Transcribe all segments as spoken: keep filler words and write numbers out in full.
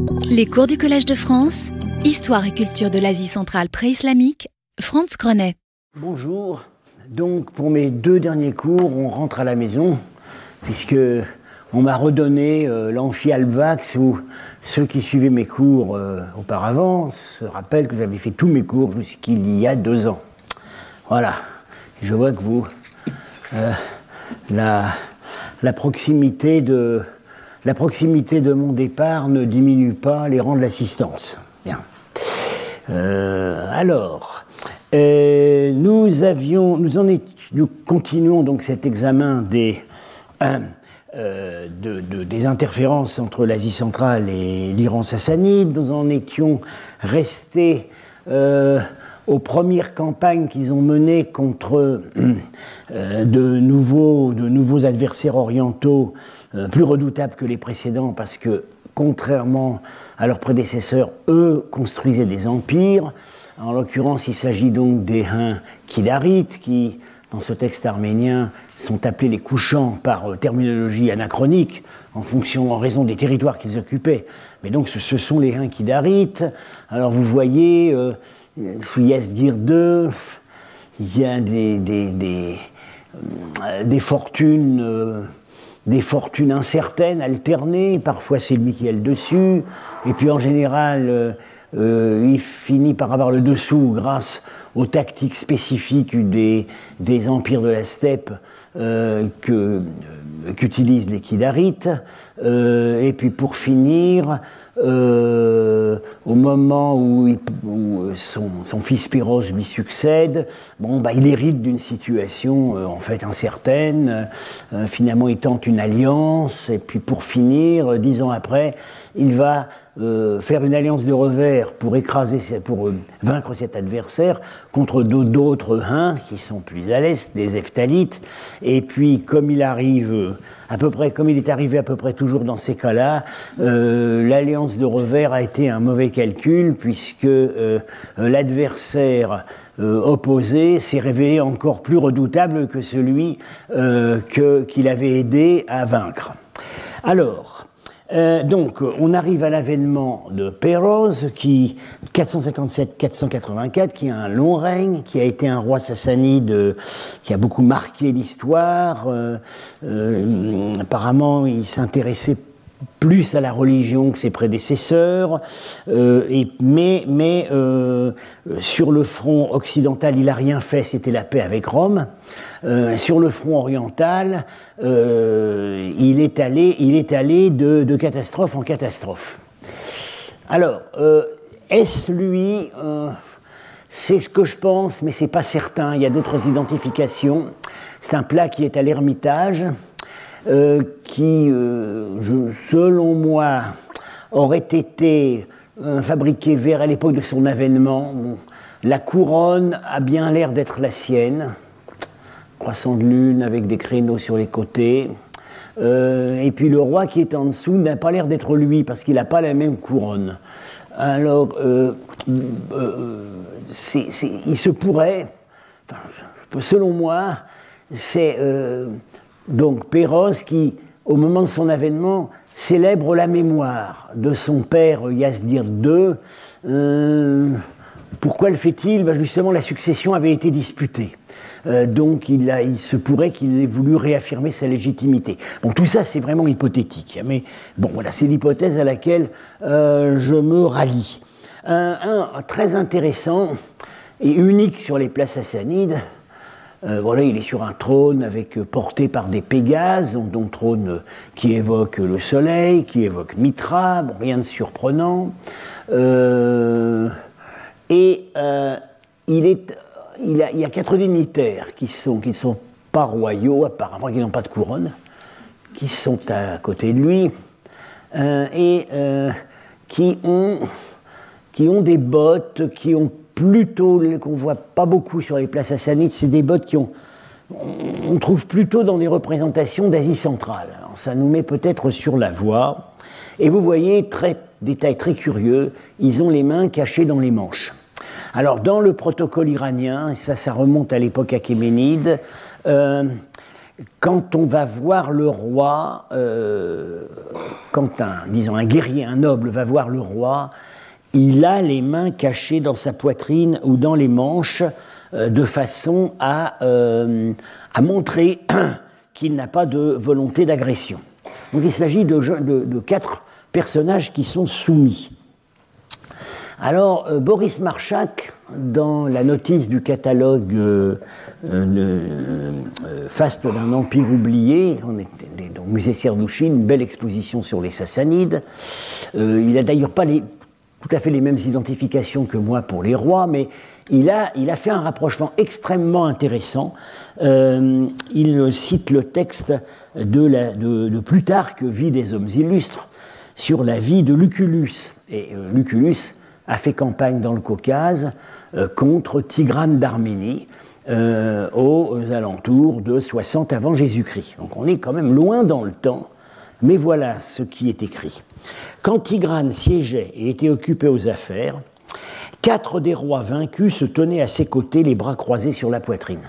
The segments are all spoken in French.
Les cours du Collège de France, Histoire et culture de l'Asie centrale pré-islamique, Franz Grenet. Bonjour. Donc, pour mes deux derniers cours, on rentre à la maison, puisque on m'a redonné euh, l'amphi Albax, où ceux qui suivaient mes cours euh, auparavant se rappellent que j'avais fait tous mes cours jusqu'il y a deux ans. Voilà. Je vois que vous, euh, la, la proximité de la proximité de mon départ ne diminue pas les rangs de l'assistance. Bien. Euh, alors, euh, nous avions, nous en étions, nous continuons donc cet examen des euh, euh, de, de, des interférences entre l'Asie centrale et l'Iran sassanide. Nous en étions restés euh, aux premières campagnes qu'ils ont menées contre euh, de nouveaux, de nouveaux adversaires orientaux euh, plus redoutables que les précédents, parce que contrairement à leurs prédécesseurs, eux construisaient des empires. En l'occurrence, il s'agit donc des Huns Khidarites, qui, dans ce texte arménien, sont appelés les couchants par euh, terminologie anachronique, en fonction, en raison des territoires qu'ils occupaient. Mais donc, ce, ce sont les Huns Khidarites. Alors, vous voyez, euh, sous Yazdgir deux, il y a des, des, des, euh, des fortunes... Euh, des fortunes incertaines, alternées, parfois c'est lui qui a le dessus, et puis en général, euh, euh, il finit par avoir le dessous grâce aux tactiques spécifiques des, des empires de la steppe euh, que, euh, qu'utilisent les Khidarites, euh, et puis pour finir, euh, au moment où, il, où son, son fils Péroz lui succède, bon, bah, il hérite d'une situation euh, en fait incertaine. Euh, finalement, il tente une alliance, et puis pour finir, euh, dix ans après, il va euh, faire une alliance de revers pour écraser, pour euh, vaincre cet adversaire contre d'autres Huns qui sont plus à l'est, des Hephthalites. Et puis, comme il arrive à peu près, comme il est arrivé à peu près toujours dans ces cas-là, euh, l'alliance de revers a été un mauvais calcul, puisque euh, l'adversaire euh, opposé s'est révélé encore plus redoutable que celui euh, que, qu'il avait aidé à vaincre. Alors, euh, donc, on arrive à l'avènement de Péroz, qui, quatre cent cinquante-sept à quatre cent quatre-vingt-quatre, qui a un long règne, qui a été un roi sassanide euh, qui a beaucoup marqué l'histoire. Euh, euh, apparemment, il s'intéressait plus à la religion que ses prédécesseurs, euh, et, mais, mais euh, sur le front occidental, il n'a rien fait, c'était la paix avec Rome. Euh, sur le front oriental, euh, il est allé, il est allé de, de catastrophe en catastrophe. Alors, euh, est-ce lui euh, c'est ce que je pense, mais c'est pas certain, il y a d'autres identifications. C'est un plat qui est à l'Ermitage, Euh, qui, euh, je, selon moi, aurait été euh, fabriqué vers à l'époque de son avènement. Bon, la couronne a bien l'air d'être la sienne, croissant de lune avec des créneaux sur les côtés. Euh, et puis le roi qui est en dessous n'a pas l'air d'être lui, parce qu'il n'a pas la même couronne. Alors, euh, euh, c'est, c'est, il se pourrait, enfin, selon moi, c'est... Euh, Donc Péroz qui, au moment de son avènement, célèbre la mémoire de son père Yazdgir deux. Euh, pourquoi le fait-il ? Ben justement, la succession avait été disputée. Euh, donc il, a, il se pourrait qu'il ait voulu réaffirmer sa légitimité. Bon, tout ça, c'est vraiment hypothétique. Mais bon, voilà, c'est l'hypothèse à laquelle euh, je me rallie. Un, un très intéressant et unique sur les plats sassanides. Euh, voilà, il est sur un trône avec, euh, porté par des Pégases, donc, donc trône euh, qui évoque le soleil, qui évoque Mitra, bon, rien de surprenant. Euh, et euh, il, est, il, a, il y a quatre dignitaires qui sont, qui sont pas royaux, apparemment, qui n'ont pas de couronne, qui sont à côté de lui, euh, et euh, qui, ont, qui ont des bottes, qui ont plutôt, qu'on voit pas beaucoup sur les plats sassanides, c'est des bottes qui ont, on trouve plutôt dans des représentations d'Asie centrale. Alors ça nous met peut-être sur la voie. Et vous voyez, très, détail très curieux, ils ont les mains cachées dans les manches. Alors dans le protocole iranien, et ça, ça remonte à l'époque achéménide, euh, quand on va voir le roi, euh, quand un, disons, un guerrier, un noble va voir le roi, il a les mains cachées dans sa poitrine ou dans les manches, euh, de façon à, euh, à montrer qu'il n'a pas de volonté d'agression. Donc il s'agit de, de, de quatre personnages qui sont soumis. Alors, euh, Boris Marchak, dans la notice du catalogue euh, euh, euh, Faste d'un empire oublié, on était au musée Serdouchine, une belle exposition sur les Sassanides. Euh, il n'a d'ailleurs pas les, tout à fait les mêmes identifications que moi pour les rois, mais il a, il a fait un rapprochement extrêmement intéressant. Euh, il cite le texte de, la, de, de Plutarque, Vie des hommes illustres, sur la vie de Lucullus. Et euh, Lucullus a fait campagne dans le Caucase euh, contre Tigrane d'Arménie euh, aux alentours de soixante avant Jésus-Christ. Donc on est quand même loin dans le temps, mais voilà ce qui est écrit. Quand Tigrane siégeait et était occupé aux affaires, quatre des rois vaincus se tenaient à ses côtés, les bras croisés sur la poitrine.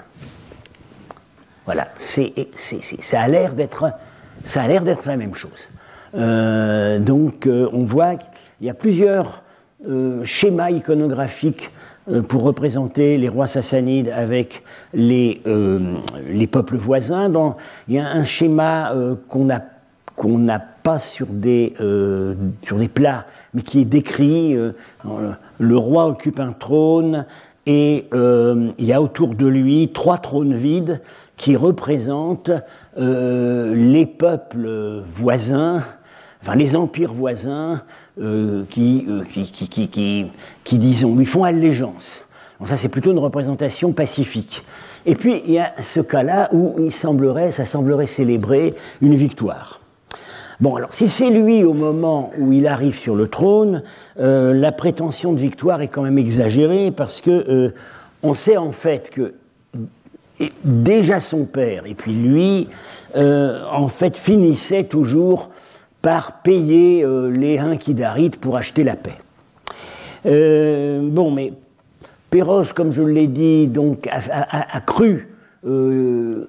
Voilà, c'est, c'est, c'est, ça a l'air d'être, ça a l'air d'être la même chose. Euh, donc euh, on voit qu'il y a plusieurs Euh, schéma iconographique euh, pour représenter les rois sassanides avec les, euh, les peuples voisins. Dans, il y a un schéma euh, qu'on n'a qu'on n'a pas sur des, euh, sur des plats, mais qui est décrit. Euh, le roi occupe un trône et euh, il y a autour de lui trois trônes vides qui représentent euh, les peuples voisins, enfin les empires voisins, Euh, qui, euh, qui, qui, qui, qui, qui, disons, lui font allégeance. Donc ça, c'est plutôt une représentation pacifique. Et puis, il y a ce cas-là où il semblerait, ça semblerait célébrer une victoire. Bon, alors, si c'est lui au moment où il arrive sur le trône, euh, la prétention de victoire est quand même exagérée parce que euh, on sait en fait que et déjà son père et puis lui, euh, en fait, finissaient toujours par payer euh, les Hinkidarites pour acheter la paix. Euh, bon, mais Péroce, comme je l'ai dit, donc, a, a, a cru euh,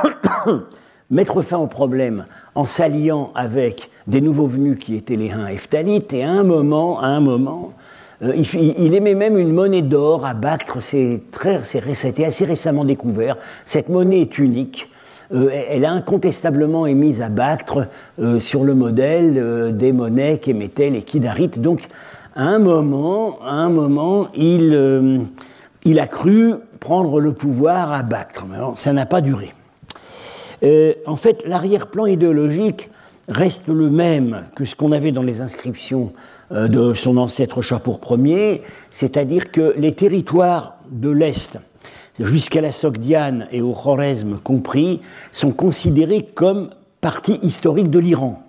mettre fin au problème en s'alliant avec des nouveaux venus qui étaient les Huns Hephthalites, et à un moment, à un moment euh, il, il émet même une monnaie d'or à Bactre, c'est très, c'est, c'était assez récemment découvert, cette monnaie est unique. Euh, elle a incontestablement émise à Bactre euh, sur le modèle euh, des monnaies qu'émettaient les Kidarites. Donc, à un moment, à un moment il, euh, il a cru prendre le pouvoir à Bactre. Mais alors, ça n'a pas duré. Euh, en fait, l'arrière-plan idéologique reste le même que ce qu'on avait dans les inscriptions euh, de son ancêtre Chapour Ier, c'est-à-dire que les territoires de l'Est, jusqu'à la Sogdiane et au Khorezm compris, sont considérés comme partie historique de l'Iran,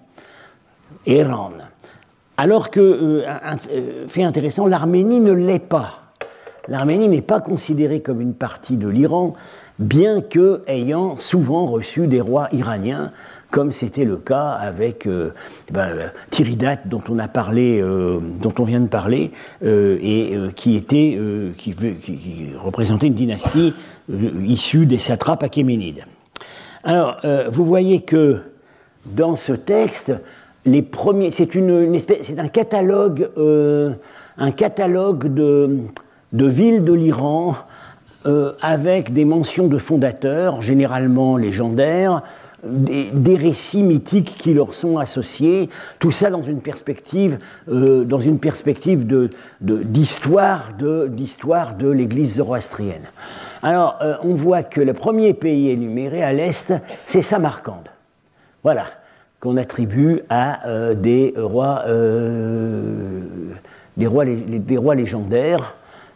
Iran. Alors que, euh, un, euh, fait intéressant, l'Arménie ne l'est pas. L'Arménie n'est pas considérée comme une partie de l'Iran, bien que ayant souvent reçu des rois iraniens, comme c'était le cas avec euh, ben, Tiridate, dont on a parlé, euh, dont on vient de parler, euh, et euh, qui était, euh, qui, qui, qui représentait une dynastie euh, issue des satrapes achéménides. Alors, euh, vous voyez que dans ce texte, les premiers, c'est une, une espèce, c'est un catalogue, euh, un catalogue de, de villes de l'Iran. Euh, avec des mentions de fondateurs, généralement légendaires, des, des récits mythiques qui leur sont associés, tout ça dans une perspective, euh, dans une perspective de, de, d'histoire, de, d'histoire de l'Église zoroastrienne. Alors, euh, on voit que le premier pays énuméré à l'Est, c'est Samarcande. Voilà, qu'on attribue à euh, des rois, euh, des rois, les, des rois légendaires.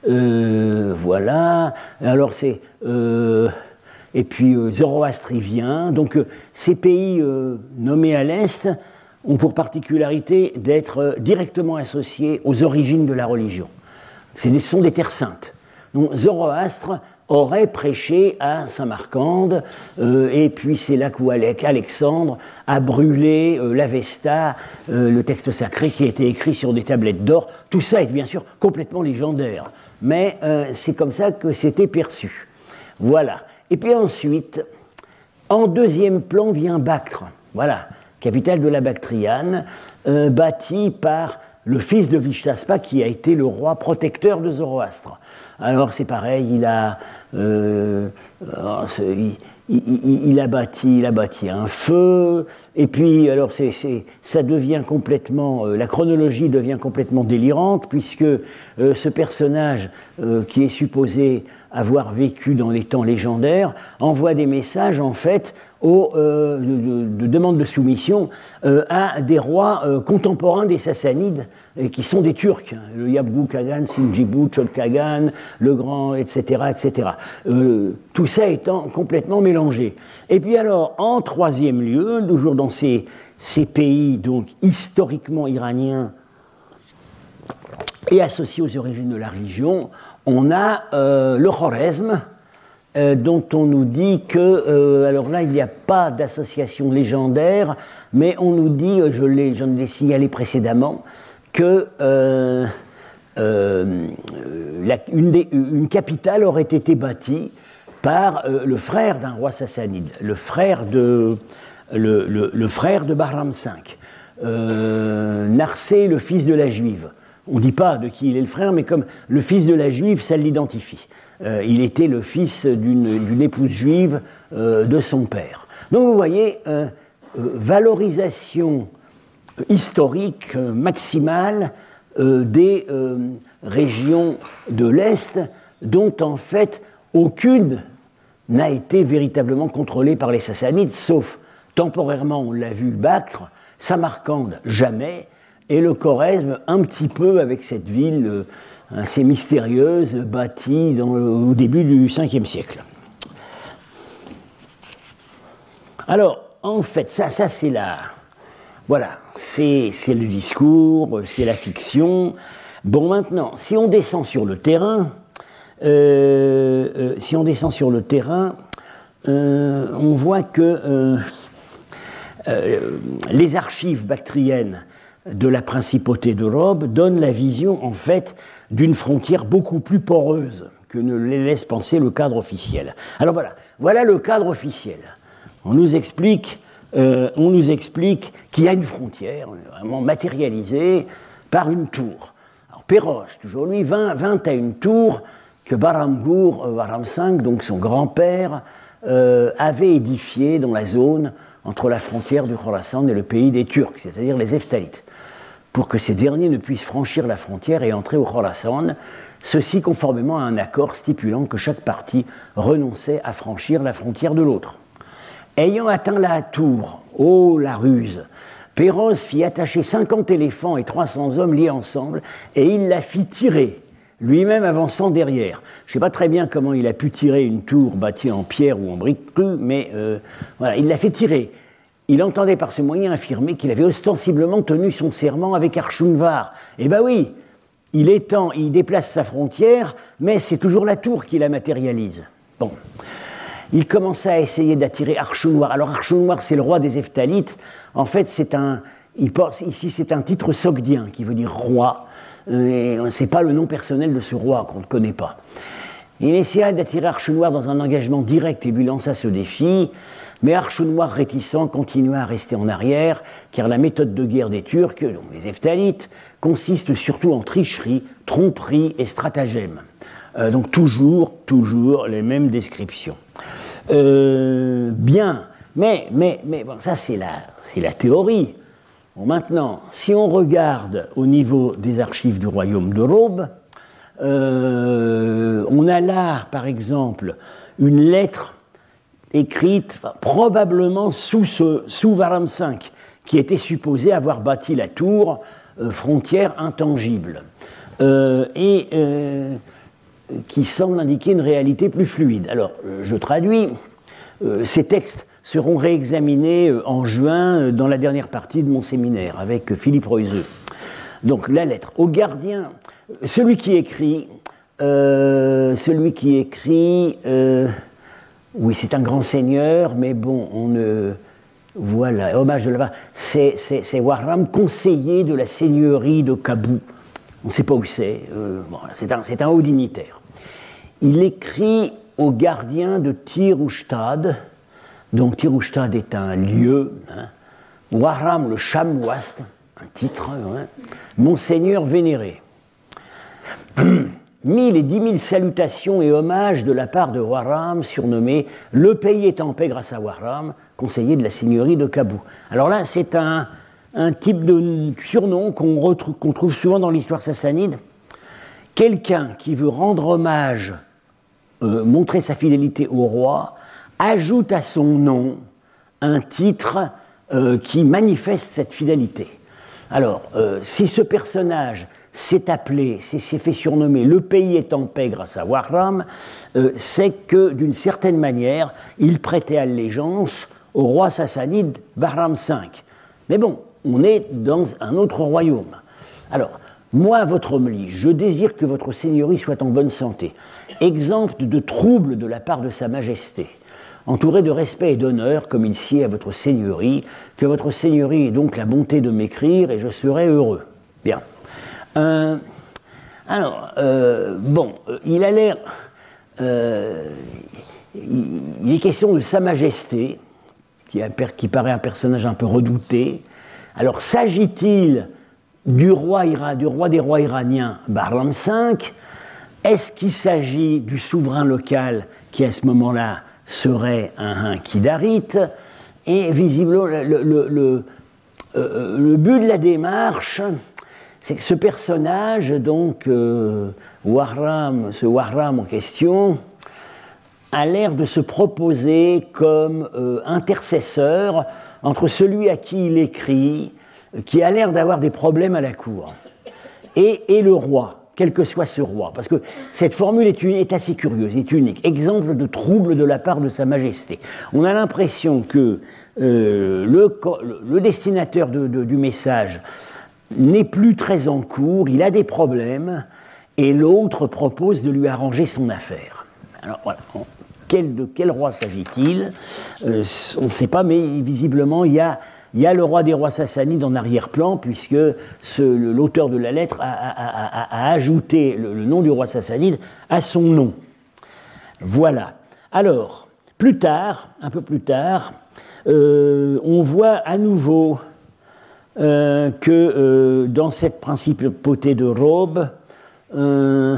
Euh, voilà, alors c'est euh, et puis euh, zoroastrivien. Donc euh, ces pays euh, nommés à l'Est ont pour particularité d'être euh, directement associés aux origines de la religion. Ce sont des terres saintes. Donc Zoroastre aurait prêché à Samarcande, euh, et puis c'est là où Alexandre a brûlé euh, l'Avesta, euh, le texte sacré qui a été écrit sur des tablettes d'or. Tout ça est bien sûr complètement légendaire, mais euh, c'est comme ça que c'était perçu. Voilà. Et puis ensuite, En deuxième plan vient Bactre, voilà, capitale de la Bactriane, euh, bâtie par le fils de Vishtaspa qui a été le roi protecteur de Zoroastre. Alors c'est pareil, il a, euh, il, il, il, a bâti, il a bâti un feu, et puis alors c'est, c'est, ça devient complètement, euh, la chronologie devient complètement délirante, puisque euh, ce personnage euh, qui est supposé avoir vécu dans les temps légendaires envoie des messages en fait aux, euh, de, de, de demande de soumission euh, à des rois euh, contemporains des Sassanides, et qui sont des Turcs, le Yabgu Kagan, Sinjibu, Cholkagan, le Grand, et cetera, et cetera. Euh, tout ça étant complètement mélangé. Et puis alors, en troisième lieu, toujours dans ces, ces pays donc historiquement iraniens et associés aux origines de la religion, on a euh, le Khorezm, euh, dont on nous dit que, euh, alors là, il n'y a pas d'association légendaire, mais on nous dit, je l'ai, j'en ai signalé précédemment, que euh, euh, la, une, des, une capitale aurait été bâtie par euh, le frère d'un roi sassanide, le frère de, le, le, le frère de Bahram cinq, euh, Narsé, le fils de la Juive. On ne dit pas de qui il est le frère, mais comme le fils de la Juive, ça l'identifie. Euh, il était le fils d'une, d'une épouse juive euh, de son père. Donc vous voyez, euh, euh, valorisation historique euh, maximale euh, des euh, régions de l'Est, dont en fait aucune n'a été véritablement contrôlée par les Sassanides, sauf temporairement, on l'a vu, Bactre, Samarcande, jamais, et le Khorezm un petit peu avec cette ville euh, assez mystérieuse, bâtie dans le, au début du cinquième siècle. Alors, en fait, ça, ça c'est la... Voilà, c'est, c'est le discours, c'est la fiction. Bon, maintenant, si on descend sur le terrain, euh, euh, si on descend sur le terrain, euh, on voit que euh, euh, les archives bactriennes de la principauté de Robe donnent la vision, en fait, d'une frontière beaucoup plus poreuse que ne les laisse penser le cadre officiel. Alors voilà, voilà le cadre officiel. On nous explique... Euh, on nous explique qu'il y a une frontière vraiment matérialisée par une tour. Alors Péroz, toujours lui, vint, vint à une tour que Bahram-Gur, euh, Bahram cinq, donc son grand-père, euh, avait édifiée dans la zone entre la frontière du Khorasan et le pays des Turcs, c'est-à-dire les Heftalites, pour que ces derniers ne puissent franchir la frontière et entrer au Khorasan, ceci conformément à un accord stipulant que chaque partie renonçait à franchir la frontière de l'autre. Ayant atteint la tour, oh la ruse, Péroz fit attacher cinquante éléphants et trois cents hommes liés ensemble, et il la fit tirer, lui-même avançant derrière. Je ne sais pas très bien comment il a pu tirer une tour bâtie en pierre ou en brique crue, mais euh, voilà, il l'a fait tirer. Il entendait par ce moyen affirmer qu'il avait ostensiblement tenu son serment avec Arshunvar. Eh ben oui, il étend, il déplace sa frontière, mais c'est toujours la tour qui la matérialise. Bon. Il commença à essayer d'attirer Arshunwar. Alors Arshunwar, c'est le roi des Heftalites. En fait, c'est un, il porte, ici, c'est un titre sogdien qui veut dire roi. Et c'est pas le nom personnel de ce roi qu'on ne connaît pas. Il essaya d'attirer Arshunwar dans un engagement direct et lui lança ce défi. Mais Arshunwar, réticent, continua à rester en arrière, car la méthode de guerre des Turcs, donc les Heftalites, consiste surtout en tricherie, tromperie et stratagème. Euh, donc toujours, toujours les mêmes descriptions. Euh, bien, mais, mais, mais bon, ça c'est la, c'est la théorie. Bon, maintenant, si on regarde au niveau des archives du royaume de Robe, euh, on a là, par exemple, une lettre écrite enfin, probablement sous, ce, sous Bahram cinq, qui était supposé avoir bâti la tour, euh, frontière intangible, euh, et euh, qui semble indiquer une réalité plus fluide. Alors, je traduis, euh, ces textes seront réexaminés euh, en juin euh, dans la dernière partie de mon séminaire avec euh, Philippe Reuseux. Donc, la lettre au gardien, celui qui écrit, euh, celui qui écrit, euh, oui, c'est un grand seigneur, mais bon, on ne... Voilà, hommage de la... C'est, c'est, c'est Warham, conseiller de la seigneurie de Kabou. On ne sait pas où c'est, euh, bon, c'est, un, c'est un haut dignitaire. Il écrit au gardien de Tir Oustad, Donc Tirustad est un lieu, hein. Wahram le Shamwast, un titre, hein. Monseigneur vénéré. Mille et dix mille salutations et hommages de la part de Wahram, surnommé Le pays est en paix grâce à Wahram, conseiller de la seigneurie de Kabou. Alors là, c'est un, un type de surnom qu'on retrouve, qu'on trouve souvent dans l'histoire sassanide. Quelqu'un qui veut rendre hommage, euh, montrer sa fidélité au roi, ajoute à son nom un titre euh, qui manifeste cette fidélité. Alors, euh, si ce personnage s'est appelé, s'est fait surnommer Le pays est en paix grâce à Wahram, euh, c'est que d'une certaine manière, il prêtait allégeance au roi sassanide Bahram cinq. Mais bon, on est dans un autre royaume. Alors, moi, votre homélie, je désire que votre seigneurie soit en bonne santé, exempte de troubles de la part de sa majesté, entouré de respect et d'honneur, comme il sied à votre seigneurie, que votre seigneurie ait donc la bonté de m'écrire, et je serai heureux. Bien. Euh, alors, euh, bon, il a l'air... Euh, il est question de Sa Majesté, qui, a, qui paraît un personnage un peu redouté. Alors, s'agit-il du roi, du roi des rois iraniens, Bahram cinq? Est-ce qu'il s'agit du souverain local qui, à ce moment-là, serait un, un Kidarite? Et visiblement, le, le, le, euh, le but de la démarche, c'est que ce personnage, donc euh, Wahram, ce Wahram en question, a l'air de se proposer comme euh, intercesseur entre celui à qui il écrit, qui a l'air d'avoir des problèmes à la cour, et, et le roi, quel que soit ce roi. Parce que cette formule est, est assez curieuse, est unique. Exemple de trouble de la part de Sa Majesté. On a l'impression que euh, le, le destinataire de, de, du message n'est plus très en cours, il a des problèmes, et l'autre propose de lui arranger son affaire. Alors voilà, quel, de quel roi s'agit-il? euh, On ne sait pas, mais visiblement, il y a, il y a le roi des rois sassanides en arrière-plan, puisque ce, l'auteur de la lettre a, a, a, a ajouté le, le nom du roi sassanide à son nom. Voilà. Alors, plus tard, un peu plus tard, euh, on voit à nouveau Euh, que euh, dans cette principauté de Robe, euh,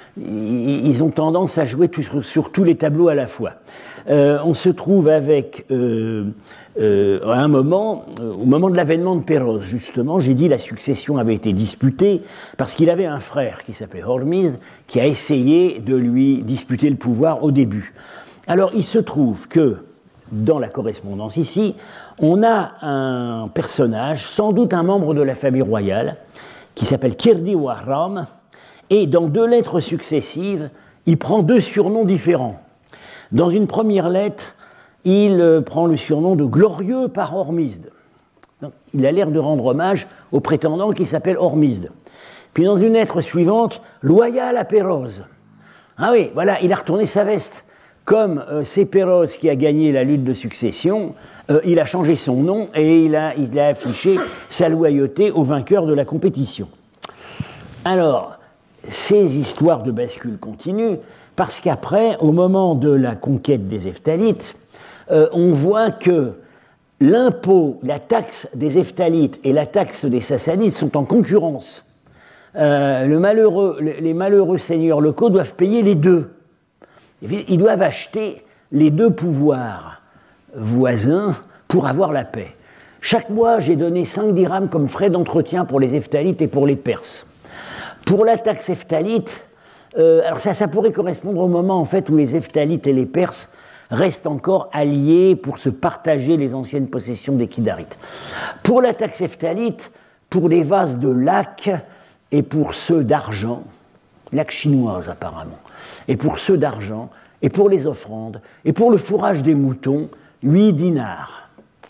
ils ont tendance à jouer tout, sur, sur tous les tableaux à la fois. Euh, on se trouve avec, euh, euh, à un moment, euh, au moment de l'avènement de Péroz, justement, j'ai dit la succession avait été disputée parce qu'il avait un frère qui s'appelait Hormizd, qui a essayé de lui disputer le pouvoir au début. Alors il se trouve que, dans la correspondance ici, on a un personnage, sans doute un membre de la famille royale, qui s'appelle Kirdi Wahram, et dans deux lettres successives, il prend deux surnoms différents. Dans une première lettre, il prend le surnom de Glorieux par Hormizd. Donc, il a l'air de rendre hommage au prétendant qui s'appelle Hormizd. Puis dans une lettre suivante, Loyal à Péroz. Ah oui, voilà, il a retourné sa veste. Comme euh, c'est Péroz qui a gagné la lutte de succession, euh, il a changé son nom et il a, il a affiché sa loyauté au vainqueur de la compétition. Alors, ces histoires de bascule continuent, parce qu'après, au moment de la conquête des Hephthalites, euh, on voit que l'impôt, la taxe des Hephthalites et la taxe des Sassanides sont en concurrence. Euh, le malheureux, les malheureux seigneurs locaux doivent payer les deux. Ils doivent acheter les deux pouvoirs voisins pour avoir la paix. Chaque mois, j'ai donné cinq dirhams comme frais d'entretien pour les Hephthalites et pour les Perses. Pour la taxe Hephtalite, euh, alors ça, ça pourrait correspondre au moment en fait où les Hephthalites et les Perses restent encore alliés pour se partager les anciennes possessions des Kidarites. Pour la taxe Hephtalite, pour les vases de lac et pour ceux d'argent, lac chinoise apparemment, et pour ceux d'argent, et pour les offrandes, et pour le fourrage des moutons, huit dinars.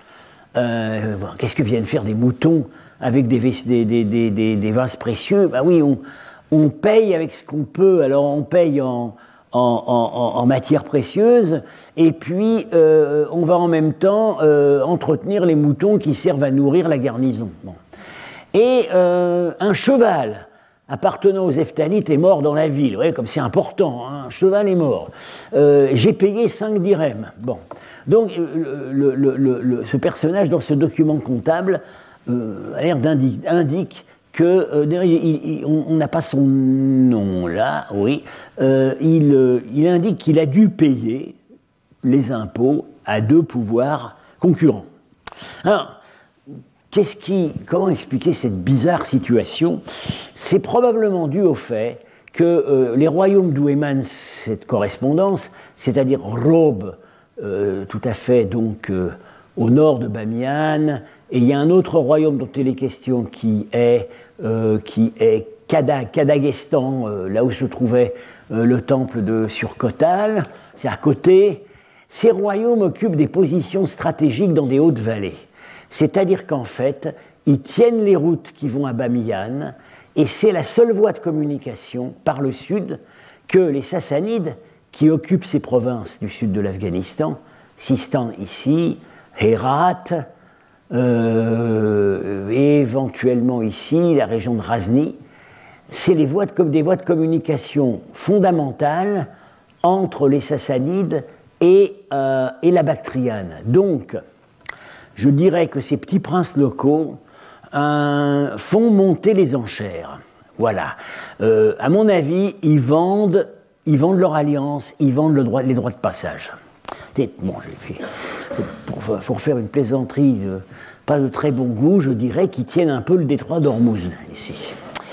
Euh, bon, qu'est-ce que viennent faire des moutons avec des, des, des, des, des, des vases précieux? Ben oui, on, on paye avec ce qu'on peut, alors on paye en, en, en, en matières précieuses, et puis euh, on va en même temps euh, entretenir les moutons qui servent à nourrir la garnison. Bon. Et euh, un cheval appartenant aux Hephthalites est mort dans la ville. Vous voyez, comme c'est important, hein, un cheval est mort. Euh, j'ai payé cinq dirhams. Bon. Donc, le, le, le, le, ce personnage, dans ce document comptable, euh, a l'air d'indique, indique que, euh, il, il, on n'a pas son nom là, oui, euh, il, euh, il indique qu'il a dû payer les impôts à deux pouvoirs concurrents. Alors, qu'est-ce qui, comment expliquer cette bizarre situation? C'est probablement dû au fait que euh, les royaumes d'où émane cette correspondance, c'est-à-dire Robe, euh, tout à fait donc euh, au nord de Bamiyan, et il y a un autre royaume dont il est question qui est, euh, qui est Kada, Kadagestan, euh, là où se trouvait euh, le temple de Surkotal, c'est à côté. Ces royaumes occupent des positions stratégiques dans des hautes vallées. C'est-à-dire qu'en fait, ils tiennent les routes qui vont à Bamiyan, et c'est la seule voie de communication par le sud que les Sassanides, qui occupent ces provinces du sud de l'Afghanistan, Sistan ici, Herat, euh, et éventuellement ici, la région de Ghazni, c'est les voies de, comme des voies de communication fondamentales entre les Sassanides et, euh, et la Bactriane. Donc, je dirais que ces petits princes locaux euh, font monter les enchères. Voilà. Euh, à mon avis, ils vendent, ils vendent leur alliance, ils vendent le droit, les droits de passage. C'est, bon, j'ai fait, pour, pour faire une plaisanterie de, pas de très bon goût, je dirais qu'ils tiennent un peu le détroit d'Ormuz, ici.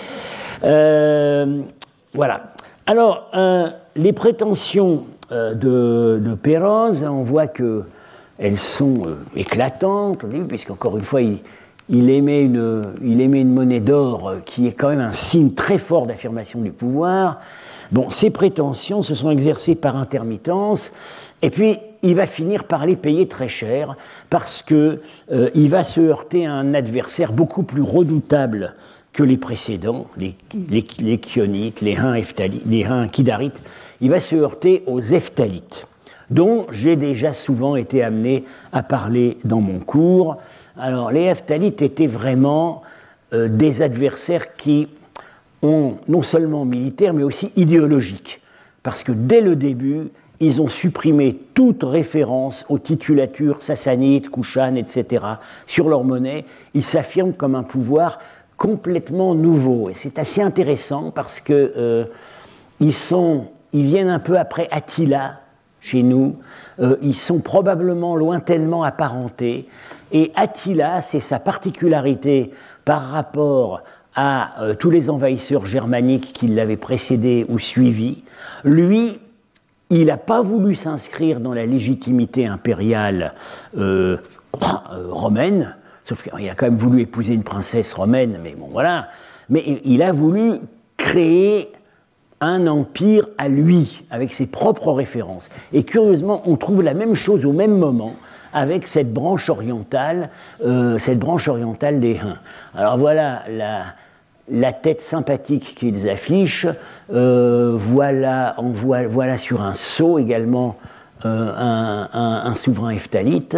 Euh, voilà. Alors, euh, les prétentions euh, de, de Péroz, on voit que elles sont euh, éclatantes, puisqu'encore une fois, il, il, émet une, il émet une monnaie d'or euh, qui est quand même un signe très fort d'affirmation du pouvoir. Bon, ces prétentions se sont exercées par intermittence, et puis il va finir par les payer très cher, parce qu'il euh, va se heurter à un adversaire beaucoup plus redoutable que les précédents, les, les, les Chionites, les Huns Hephthalites, les Huns Kidarites. Il va se heurter aux Hephthalites, dont j'ai déjà souvent été amené à parler dans mon cours. Alors, les Hephthalites étaient vraiment euh, des adversaires qui ont, non seulement militaires, mais aussi idéologiques, parce que dès le début, ils ont supprimé toute référence aux titulatures sassanides, Kushan, et cetera sur leur monnaie. Ils s'affirment comme un pouvoir complètement nouveau. Et c'est assez intéressant parce que euh, ils, sont, ils viennent un peu après Attila, chez nous. Euh, ils sont probablement lointainement apparentés. Et Attila, c'est sa particularité par rapport à euh, tous les envahisseurs germaniques qui l'avaient précédé ou suivi. Lui, il n'a pas voulu s'inscrire dans la légitimité impériale euh, euh, romaine, sauf qu'il a quand même voulu épouser une princesse romaine, mais bon, voilà. Mais il a voulu créer un empire à lui, avec ses propres références. Et curieusement, on trouve la même chose au même moment avec cette branche orientale, euh, cette branche orientale des Huns. Alors voilà la, la tête sympathique qu'ils affichent. Euh, voilà, on voit, voilà sur un sceau également euh, un, un, un souverain Hephtalite.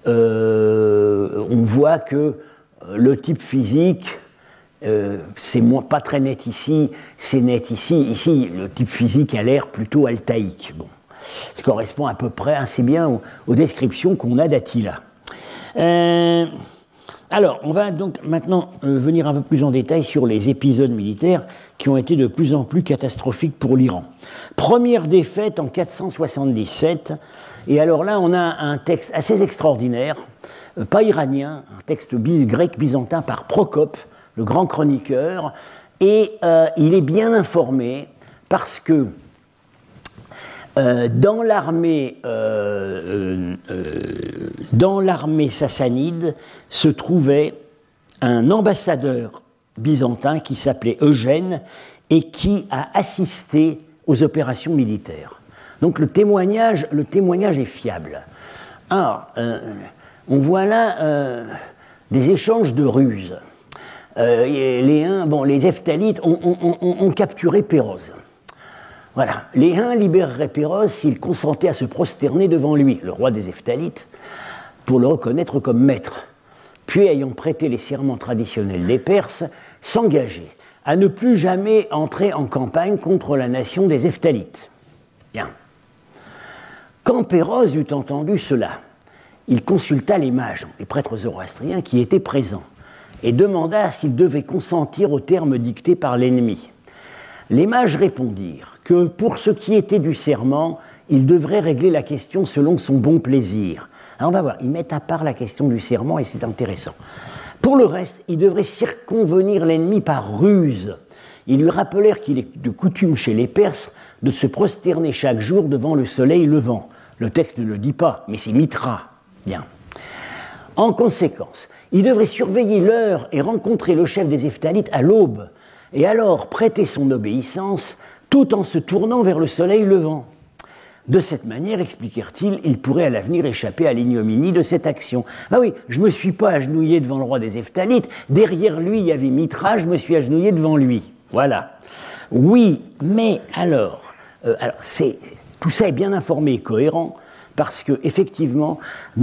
Euh, on voit que le type physique, euh, c'est moins, pas très net ici, c'est net ici. Ici, le type physique a l'air plutôt altaïque. Bon, ça correspond à peu près assez bien aux, aux descriptions qu'on a d'Attila. Euh, alors, on va donc maintenant euh, venir un peu plus en détail sur les épisodes militaires qui ont été de plus en plus catastrophiques pour l'Iran. Première défaite en quatre cent soixante-dix-sept. Et alors là, on a un texte assez extraordinaire, euh, pas iranien, un texte bis- grec byzantin par Procope, le grand chroniqueur, et euh, il est bien informé parce que euh, dans l'armée, euh, euh, dans l'armée sassanide se trouvait un ambassadeur byzantin qui s'appelait Eugène et qui a assisté aux opérations militaires. Donc le témoignage, le témoignage est fiable. Alors, euh, on voit là euh, des échanges de ruses. Euh, les Huns, bon, les Hephthalites ont, ont, ont, ont capturé Péroz. Voilà. Les Huns libéreraient Péroz s'ils consentaient à se prosterner devant lui, le roi des Hephthalites, pour le reconnaître comme maître. Puis, ayant prêté les serments traditionnels des Perses, s'engager à ne plus jamais entrer en campagne contre la nation des Hephthalites. Bien. Quand Pérose eut entendu cela, il consulta les mages, les prêtres zoroastriens qui étaient présents, et demanda s'ils devaient consentir aux termes dictés par l'ennemi. Les mages répondirent que pour ce qui était du serment, il devrait régler la question selon son bon plaisir. Alors on va voir, ils mettent à part la question du serment et c'est intéressant. Pour le reste, il devrait circonvenir l'ennemi par ruse. Ils lui rappelèrent qu'il est de coutume chez les Perses de se prosterner chaque jour devant le soleil levant. Le texte ne le dit pas, mais c'est Mithra. Bien. En conséquence, il devrait surveiller l'heure et rencontrer le chef des Hephthalites à l'aube, et alors prêter son obéissance tout en se tournant vers le soleil levant. De cette manière, expliquèrent-ils, il pourrait à l'avenir échapper à l'ignominie de cette action. Ah oui, je ne me suis pas agenouillé devant le roi des Hephthalites, derrière lui il y avait Mithra, je me suis agenouillé devant lui. Voilà. Oui, mais alors, euh, alors c'est, tout ça est bien informé et cohérent, parce que effectivement,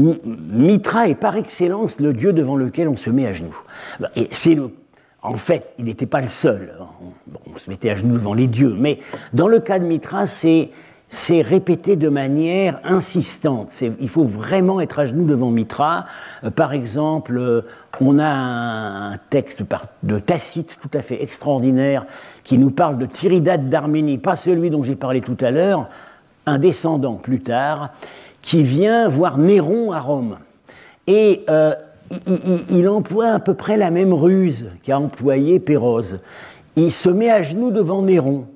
Mithra est par excellence le dieu devant lequel on se met à genoux. Et c'est le En fait, il n'était pas le seul. Bon, on se mettait à genoux devant les dieux, mais dans le cas de Mithra, c'est, c'est répété de manière insistante. C'est, il faut vraiment être à genoux devant Mithra. Euh, par exemple, euh, on a un, un texte par, de Tacite tout à fait extraordinaire qui nous parle de Tiridate d'Arménie, pas celui dont j'ai parlé tout à l'heure, un descendant plus tard, qui vient voir Néron à Rome. Et euh, il, il, il emploie à peu près la même ruse qu'a employé Pérose. Il se met à genoux devant Néron.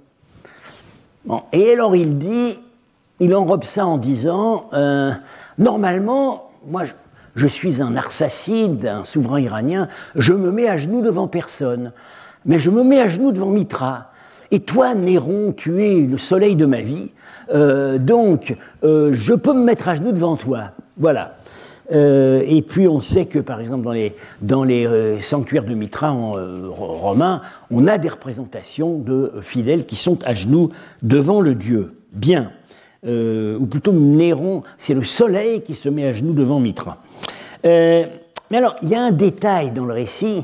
Bon, et alors il dit, il enrobe ça en disant, euh, normalement, moi je, je suis un Arsacide, un souverain iranien, je me mets à genoux devant personne, mais je me mets à genoux devant Mithra. Et toi, Néron, tu es le soleil de ma vie, euh, donc euh, je peux me mettre à genoux devant toi. Voilà. Euh, et puis on sait que, par exemple, dans les, dans les euh, sanctuaires de Mithra en, euh, romains, on a des représentations de fidèles qui sont à genoux devant le dieu. Bien. Euh, ou plutôt Néron, c'est le soleil qui se met à genoux devant Mithra. Euh, mais alors, il y a un détail dans le récit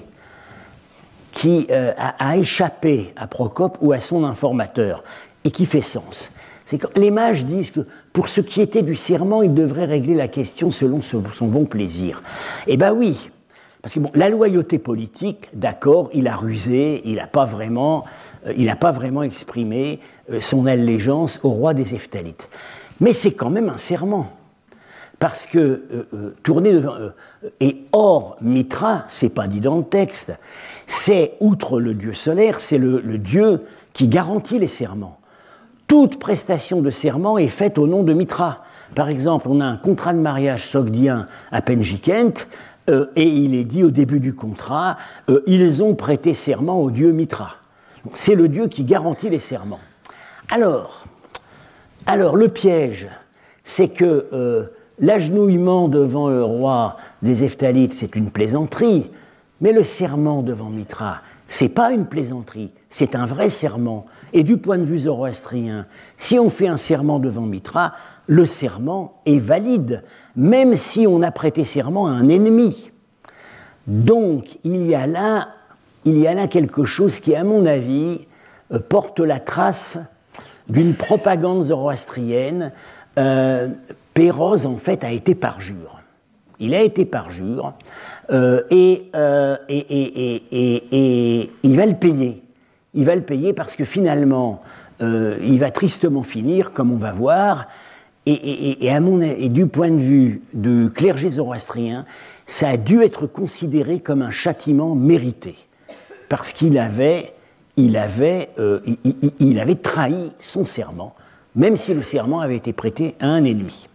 qui euh, a, a échappé à Procope ou à son informateur, et qui fait sens. C'est que les mages disent que pour ce qui était du serment, il devrait régler la question selon son, son bon plaisir. Eh bien oui, parce que bon, la loyauté politique, d'accord, il a rusé, il n'a pas vraiment, euh, il n'a pas vraiment exprimé euh, son allégeance au roi des Hephthalites. Mais c'est quand même un serment. Parce que euh, euh, tourner devant... Euh, et or, Mithra, c'est pas dit dans le texte, c'est, outre le dieu solaire, c'est le, le dieu qui garantit les serments. Toute prestation de serment est faite au nom de Mithra. Par exemple, on a un contrat de mariage sogdien à Penjikent, euh, et il est dit au début du contrat, euh, ils ont prêté serment au dieu Mithra. C'est le dieu qui garantit les serments. Alors, alors le piège, c'est que euh, l'agenouillement devant le roi des Hephthalites, c'est une plaisanterie, mais le serment devant Mithra, c'est pas une plaisanterie, c'est un vrai serment. Et du point de vue zoroastrien, si on fait un serment devant Mithra, le serment est valide, même si on a prêté serment à un ennemi. Donc, il y a là, il y a là quelque chose qui, à mon avis, euh, porte la trace d'une propagande zoroastrienne. Euh, Pérose, en fait, a été parjure. Il a été parjure, euh, et, euh, et, et, et, et, et il va le payer. Il va le payer parce que finalement, euh, il va tristement finir, comme on va voir, et, et, et, à mon, et du point de vue du clergé zoroastrien, ça a dû être considéré comme un châtiment mérité, parce qu'il avait, il avait, euh, il, il, il avait trahi son serment, même si le serment avait été prêté à un ennemi.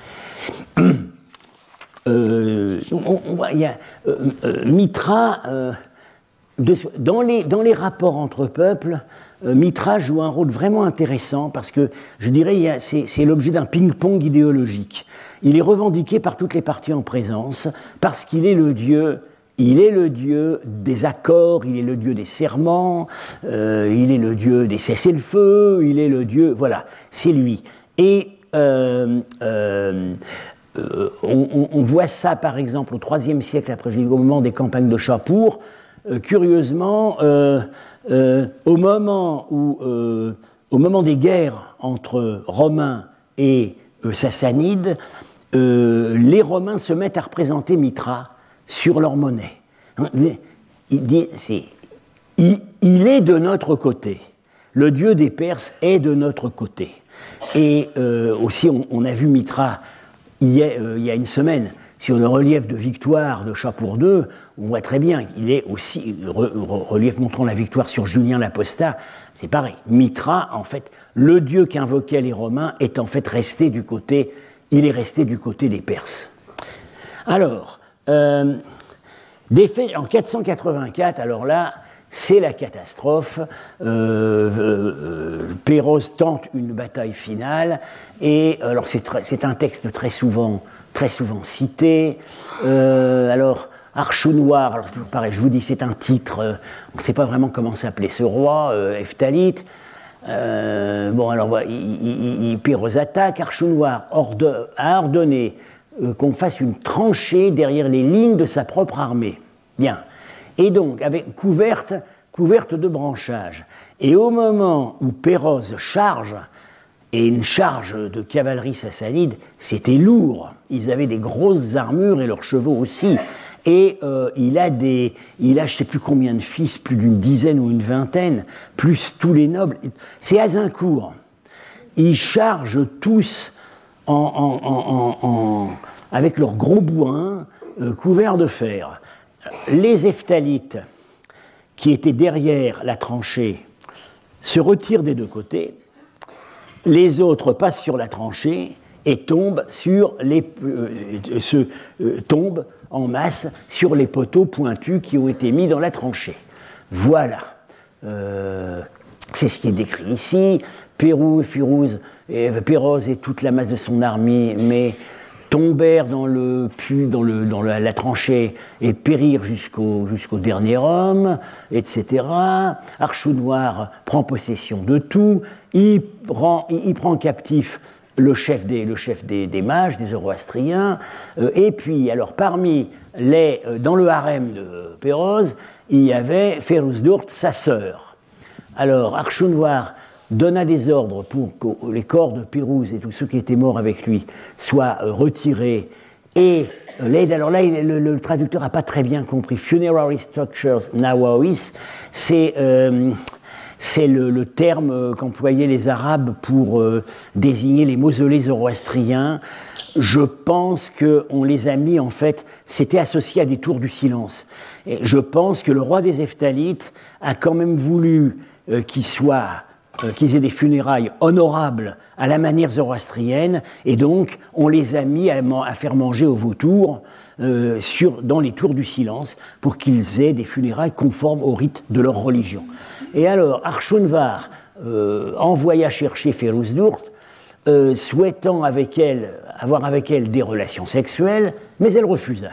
Euh, on, on, il y a euh, euh, Mithra... Euh, De, dans, les, dans les rapports entre peuples, euh, Mithra joue un rôle vraiment intéressant parce que, je dirais, il y a, c'est, c'est l'objet d'un ping-pong idéologique. Il est revendiqué par toutes les parties en présence parce qu'il est le dieu, il est le dieu des accords, il est le dieu des serments, euh, il est le dieu des cessez-le-feu, il est le dieu, voilà, c'est lui. Et euh, euh, Euh, on, on, on voit ça, par exemple, au troisième siècle après Jésus, au moment des campagnes de Shapur. euh, curieusement, euh, euh, au, moment où, euh, au moment des guerres entre Romains et euh, Sassanides, euh, les Romains se mettent à représenter Mitra sur leur monnaie. Il, dit, c'est, il, il est de notre côté. Le dieu des Perses est de notre côté. Et euh, aussi, on, on a vu Mitra il y, a, euh, il y a une semaine sur le relief de victoire de Chapour-deux. On voit très bien qu'il est aussi, re, re, relief montrant la victoire sur Julien l'Apostat, c'est pareil. Mitra, en fait, le dieu qu'invoquaient les Romains est en fait resté du côté, il est resté du côté des Perses. Alors, euh, des faits, en quatre cent quatre-vingt-quatre, alors là, c'est la catastrophe. Euh, euh, Péroz tente une bataille finale, et alors c'est, très, c'est un texte très souvent, très souvent cité. Euh, alors, Archounoir, alors toujours pareil, je vous dis, c'est un titre, euh, on ne sait pas vraiment comment s'appelait ce roi, euh, Ephtalite. Euh, bon, alors, voilà, il, il, Péroz attaque, Archounoir orde, a ordonné euh, qu'on fasse une tranchée derrière les lignes de sa propre armée. Bien. Et donc, avec, couverte, couverte de branchages. Et au moment où Péroz charge, et une charge de cavalerie sassanide, c'était lourd. Ils avaient des grosses armures et leurs chevaux aussi. Et euh, il a des, il a je ne sais plus combien de fils, plus d'une dizaine ou une vingtaine, plus tous les nobles. C'est Azincourt. Ils chargent tous en, en, en, en, en, avec leurs gros bourrins euh, couverts de fer. Les Ephthalites, qui étaient derrière la tranchée, se retirent des deux côtés. Les autres passent sur la tranchée et tombent, sur les, euh, se, euh, tombent en masse sur les poteaux pointus qui ont été mis dans la tranchée. Voilà. Euh, c'est ce qui est décrit ici. Pérou, Firouz, et, Péroz et toute la masse de son armée, mais tombèrent dans, le pu, dans, le, dans la, la tranchée et périrent jusqu'au, jusqu'au dernier homme, et cetera. Archounoir prend possession de tout, il prend, il, il prend captif le chef des, le chef des, des mages, des Zoroastriens, euh, et puis, alors, parmi les, euh, dans le harem de Péroz, il y avait Férouz-Dourt, sa sœur. Alors, Archounoir donna des ordres pour que les corps de Pérouz et tous ceux qui étaient morts avec lui soient euh, retirés. Et euh, l'aide, alors là, il, le, le traducteur n'a pas très bien compris. Funerary structures Nawawis, c'est, euh, c'est le, le terme qu'employaient les Arabes pour euh, désigner les mausolées zoroastriens. Je pense qu'on les a mis, en fait, c'était associé à des tours du silence. Et je pense que le roi des Ephthalites a quand même voulu euh, qu'ils soient Euh, qu'ils aient des funérailles honorables à la manière zoroastrienne, et donc on les a mis à, à faire manger aux vautours euh, sur, dans les tours du silence pour qu'ils aient des funérailles conformes au rite de leur religion. Et alors Archunvar euh, envoya chercher Férouz-Dourt, euh, souhaitant avec elle, avoir avec elle des relations sexuelles, mais elle refusa.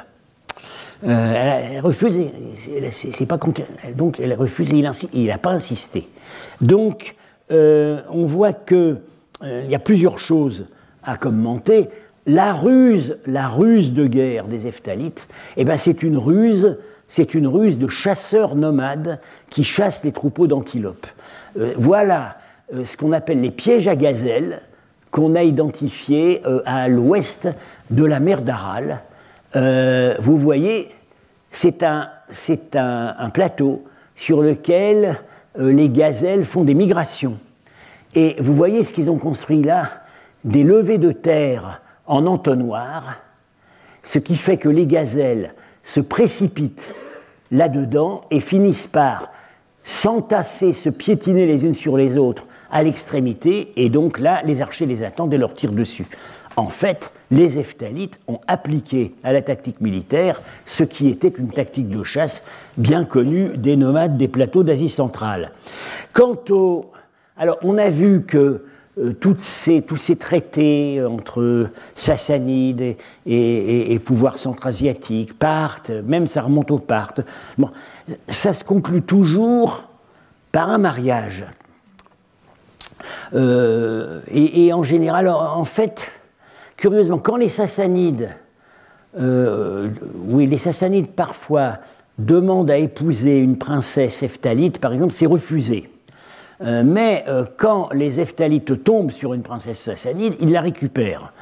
Euh, elle, elle refuse, c'est, c'est pas, donc elle refuse et il n'a pas insisté. Donc Euh, on voit qu'il euh, y a plusieurs choses à commenter. La ruse, la ruse de guerre des Ephthalites, eh ben c'est une ruse, c'est une ruse de chasseurs nomades qui chassent les troupeaux d'antilopes. Euh, voilà euh, ce qu'on appelle les pièges à gazelles qu'on a identifiés euh, à l'ouest de la mer d'Aral. Euh, vous voyez, c'est un, c'est un, un plateau sur lequel Euh, les gazelles font des migrations. Et vous voyez ce qu'ils ont construit là, des levées de terre en entonnoir, ce qui fait que les gazelles se précipitent là-dedans et finissent par s'entasser, se piétiner les unes sur les autres à l'extrémité, et donc là, les archers les attendent et leur tirent dessus. En fait, les Ephthalites ont appliqué à la tactique militaire ce qui était une tactique de chasse bien connue des nomades des plateaux d'Asie centrale. Quant au... Alors, on a vu que euh, toutes ces, tous ces traités entre Sassanides et, et, et, et pouvoirs centra-asiatiques, Parthes, même ça remonte aux Parthes, bon, ça se conclut toujours par un mariage. Euh, et, et en général, en fait... Curieusement, quand les Sassanides, euh, oui, les Sassanides parfois demande à épouser une princesse Heptalite, par exemple, c'est refusé. Euh, mais euh, quand les Heftalites tombent sur une princesse sassanide, ils la récupèrent.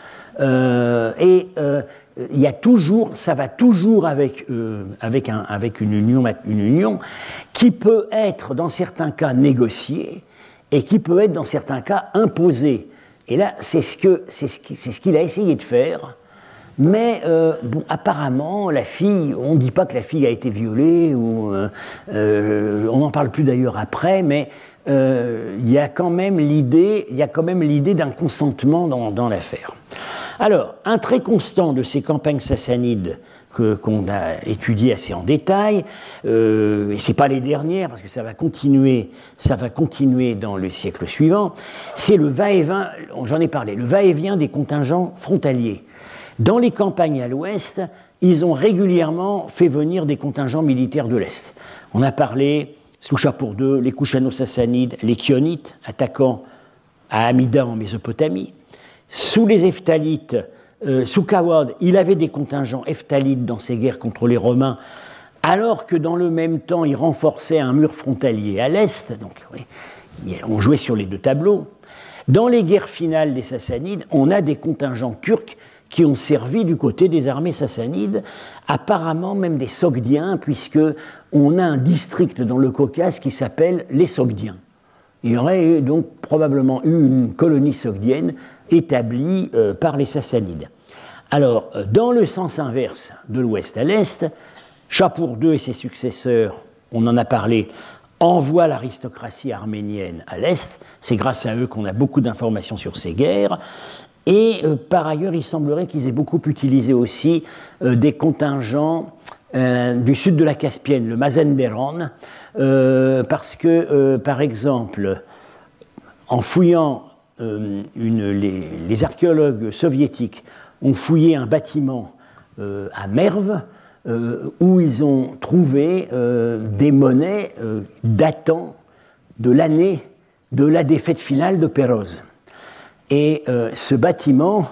Euh, et euh, il y a toujours, ça va toujours avec, euh, avec, un, avec une, union, une union qui peut être dans certains cas négociée et qui peut être dans certains cas imposée. Et là, c'est ce que, c'est ce qui, c'est ce qu'il a essayé de faire. Mais euh, bon, apparemment, la fille, on ne dit pas que la fille a été violée, ou, euh, euh, on n'en parle plus d'ailleurs après, mais euh, il y a quand même l'idée, il y a quand même l'idée d'un consentement dans, dans l'affaire. Alors, un trait constant de ces campagnes sassanides que, qu'on a étudiées assez en détail, euh, et c'est pas les dernières parce que ça va continuer, ça va continuer dans le siècle suivant, c'est le va-et-vient, j'en ai parlé, le va-et-vient des contingents frontaliers. Dans les campagnes à l'ouest, ils ont régulièrement fait venir des contingents militaires de l'Est. On a parlé, sous Shapur deux, les Kushano-Sassanides, les Chionites, attaquant à Amida en Mésopotamie. Sous les Heftalites, euh, sous Kawad, il avait des contingents Heftalites dans ses guerres contre les Romains, alors que dans le même temps, il renforçait un mur frontalier à l'Est. Donc, oui, on jouait sur les deux tableaux. Dans les guerres finales des Sassanides, on a des contingents turcs qui ont servi du côté des armées sassanides, apparemment même des Sogdiens, puisqu'on a un district dans le Caucase qui s'appelle les Sogdiens. Il y aurait donc probablement eu une colonie sogdienne établie euh, par les Sassanides. Alors, dans le sens inverse, de l'ouest à l'est, Shapur deux et ses successeurs, on en a parlé, envoient l'aristocratie arménienne à l'est. C'est grâce à eux qu'on a beaucoup d'informations sur ces guerres. Et euh, par ailleurs, il semblerait qu'ils aient beaucoup utilisé aussi euh, des contingents euh, du sud de la Caspienne, le Mazanderan, euh, parce que, euh, par exemple, en fouillant, euh, une, les, les archéologues soviétiques ont fouillé un bâtiment euh, à Merv, euh, où ils ont trouvé euh, des monnaies euh, datant de l'année de la défaite finale de Péroz. Et euh, ce bâtiment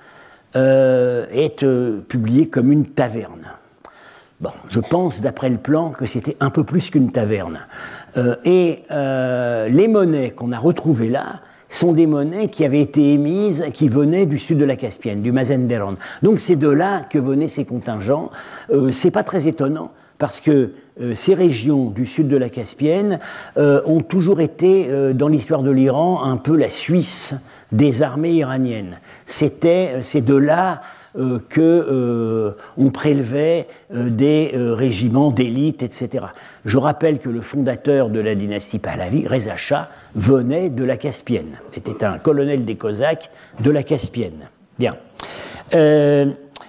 euh, est euh, publié comme une taverne. Bon, je pense, d'après le plan, que c'était un peu plus qu'une taverne. Euh, et euh, les monnaies qu'on a retrouvées là sont des monnaies qui avaient été émises, qui venaient du sud de la Caspienne, du Mazanderan. Donc c'est de là que venaient ces contingents. Euh, c'est pas très étonnant, parce que euh, ces régions du sud de la Caspienne euh, ont toujours été, euh, dans l'histoire de l'Iran, un peu la Suisse des armées iraniennes. C'était, c'est de là euh, que euh, on prélevait euh, des euh, régiments d'élite, et cetera. Je rappelle que le fondateur de la dynastie Pahlavi, Reza Shah, venait de la Caspienne. C'était un colonel des Cosaques de la Caspienne. Bien. Euh,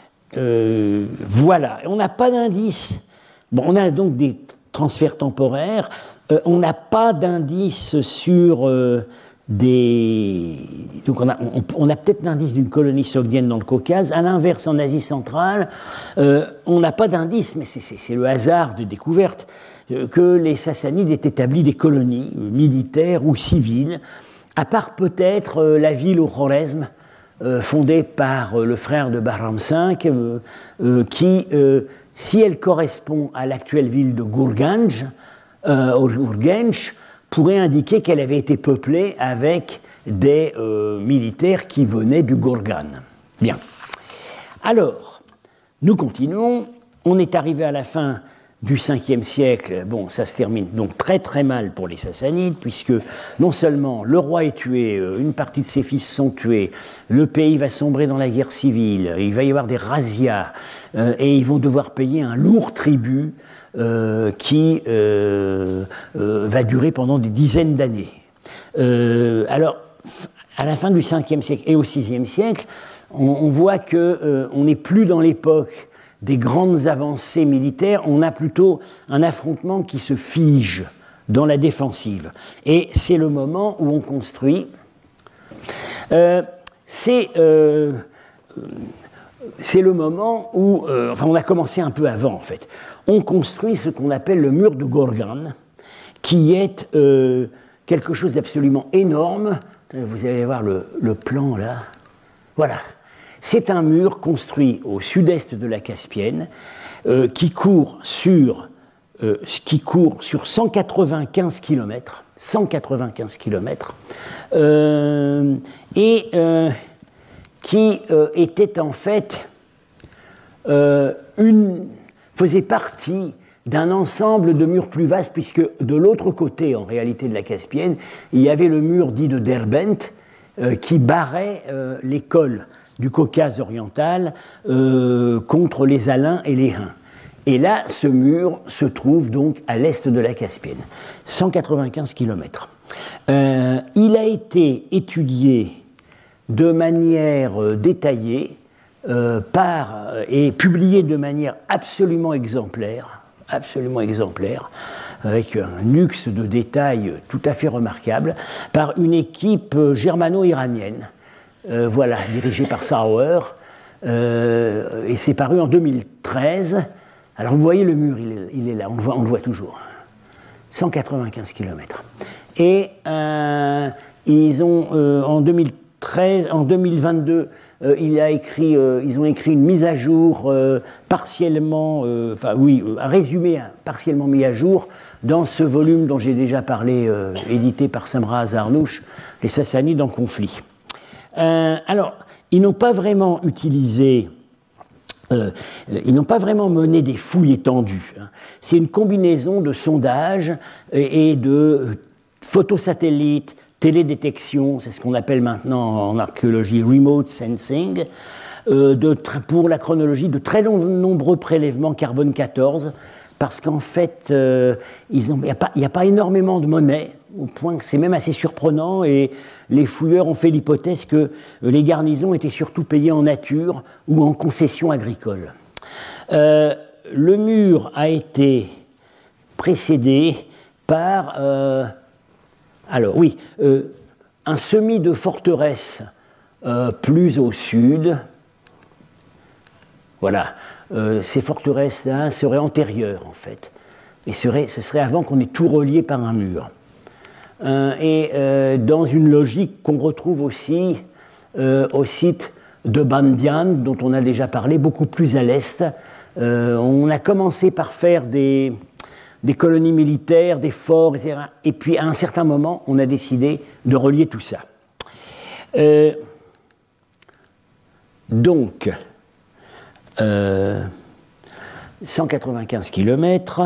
euh, voilà. On n'a pas d'indice. Bon, on a donc des transferts temporaires. Euh, on n'a pas d'indice sur euh, des... Donc on a, on, on a peut-être l'indice d'une colonie sogdienne dans le Caucase. À l'inverse, en Asie centrale, euh, on n'a pas d'indice, mais c'est, c'est, c'est le hasard de découverte, euh, que les Sassanides aient établi des colonies euh, militaires ou civiles, à part peut-être euh, la ville au Khorezm, euh, fondée par euh, le frère de Bahram cinq, euh, euh, qui, euh, si elle correspond à l'actuelle ville de Gourganj, euh, Urgench, pourrait indiquer qu'elle avait été peuplée avec des euh, militaires qui venaient du Gourgan. Bien. Alors, nous continuons. On est arrivé à la fin du cinquième siècle. Bon, ça se termine donc très très mal pour les Sassanides, puisque non seulement le roi est tué, une partie de ses fils sont tués, le pays va sombrer dans la guerre civile, il va y avoir des razzias, euh, et ils vont devoir payer un lourd tribut Euh, qui euh, euh, va durer pendant des dizaines d'années. Euh, alors, à la fin du cinquième siècle et au sixième siècle, on, on voit qu'on euh, n'est plus dans l'époque des grandes avancées militaires, on a plutôt un affrontement qui se fige dans la défensive. Et c'est le moment où on construit. Euh, c'est... Euh, C'est le moment où, euh, enfin on a commencé un peu avant en fait, on construit ce qu'on appelle le mur de Gorgan, qui est euh, quelque chose d'absolument énorme. Vous allez voir le, le plan là. Voilà. C'est un mur construit au sud-est de la Caspienne, euh, qui court sur euh, qui court sur cent quatre-vingt-quinze kilomètres, cent quatre-vingt-quinze kilomètres, euh, et euh, qui euh, était en fait euh, une, faisait partie d'un ensemble de murs plus vastes, puisque de l'autre côté, en réalité, de la Caspienne, il y avait le mur dit de Derbent, euh, qui barrait euh, les cols du Caucase oriental euh, contre les Alains et les Huns. Et là, ce mur se trouve donc à l'est de la Caspienne, cent quatre-vingt-quinze kilomètres. Euh, il a été étudié de manière euh, détaillée euh, par, euh, et publié de manière absolument exemplaire, absolument exemplaire, avec un luxe de détails tout à fait remarquable, par une équipe germano-iranienne, euh, voilà, dirigée par Sauer, euh, et c'est paru en deux mille treize. Alors vous voyez le mur, il est, il est là, on le, voit, on le voit toujours, cent quatre-vingt-quinze kilomètres. Et euh, ils ont, euh, en deux mille treize, en deux mille vingt-deux, Euh, il a écrit, euh, ils ont écrit une mise à jour euh, partiellement, euh, enfin oui, un résumé hein, partiellement mis à jour dans ce volume dont j'ai déjà parlé, euh, édité par Samra Arnouch, Les Sassanides en conflit. Euh, alors, ils n'ont pas vraiment utilisé, euh, ils n'ont pas vraiment mené des fouilles étendues. Hein. C'est une combinaison de sondages et, et de photosatellites, télédétection, c'est ce qu'on appelle maintenant en archéologie remote sensing, euh, de, pour la chronologie de très long, nombreux prélèvements carbone quatorze, parce qu'en fait, euh, il n'y a, a pas énormément de monnaie, au point que c'est même assez surprenant, et les fouilleurs ont fait l'hypothèse que les garnisons étaient surtout payées en nature ou en concession agricole. Euh, le mur a été précédé par... Euh, Alors oui, euh, un semis de forteresse euh, plus au sud, voilà, euh, ces forteresses-là seraient antérieures en fait, et seraient, ce serait avant qu'on ait tout relié par un mur. Euh, et euh, dans une logique qu'on retrouve aussi euh, au site de Bandian, dont on a déjà parlé, beaucoup plus à l'est, euh, on a commencé par faire des... des colonies militaires, des forts, et cetera. Et puis, à un certain moment, on a décidé de relier tout ça. Euh, donc, euh, cent quatre-vingt-quinze kilomètres,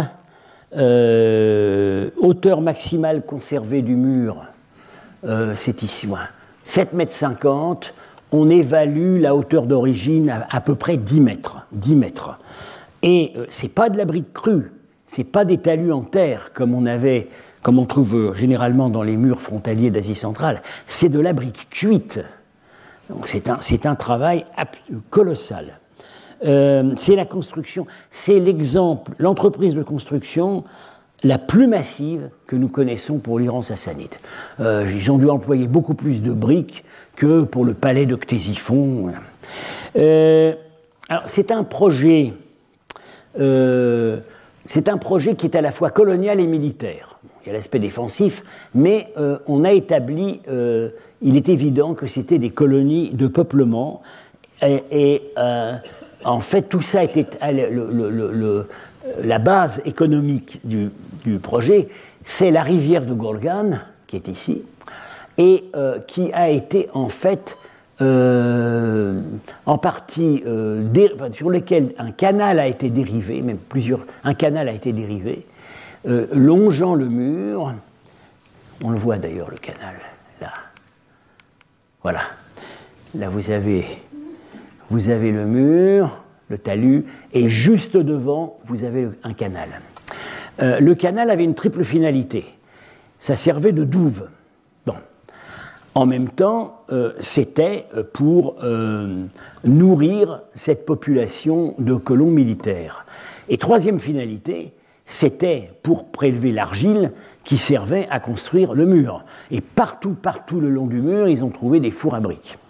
euh, hauteur maximale conservée du mur, euh, c'est ici, ouais, sept mètres cinquante, on évalue la hauteur d'origine à à peu près dix mètres. dix mètres. Et euh, ce n'est pas de la brique crue. Ce n'est pas des talus en terre comme on avait, comme on trouve généralement dans les murs frontaliers d'Asie centrale. C'est de la brique cuite. Donc c'est un, c'est un travail colossal. Euh, c'est la construction, c'est l'exemple, l'entreprise de construction la plus massive que nous connaissons pour l'Iran sassanide. Euh, ils ont dû employer beaucoup plus de briques que pour le palais de Ctésiphon. Euh, alors c'est un projet. Euh, C'est un projet qui est à la fois colonial et militaire. Il y a l'aspect défensif, mais euh, on a établi, euh, il est évident que c'était des colonies de peuplement, et, et euh, en fait tout ça était le, le, le, le, la base économique du, du projet, c'est la rivière de Gorgan, qui est ici, et euh, qui a été en fait Euh, en partie euh, dé, enfin, sur lequel un canal a été dérivé, même plusieurs, un canal a été dérivé, euh, longeant le mur. On le voit d'ailleurs, le canal, là. Voilà. Là, vous avez, vous avez le mur, le talus, et juste devant, vous avez le, un canal. Euh, le canal avait une triple finalité. Ça servait de douve. Bon. En même temps, euh, c'était pour euh, nourrir cette population de colons militaires. Et troisième finalité, c'était pour prélever l'argile qui servait à construire le mur. Et partout, partout le long du mur, ils ont trouvé des fours à briques.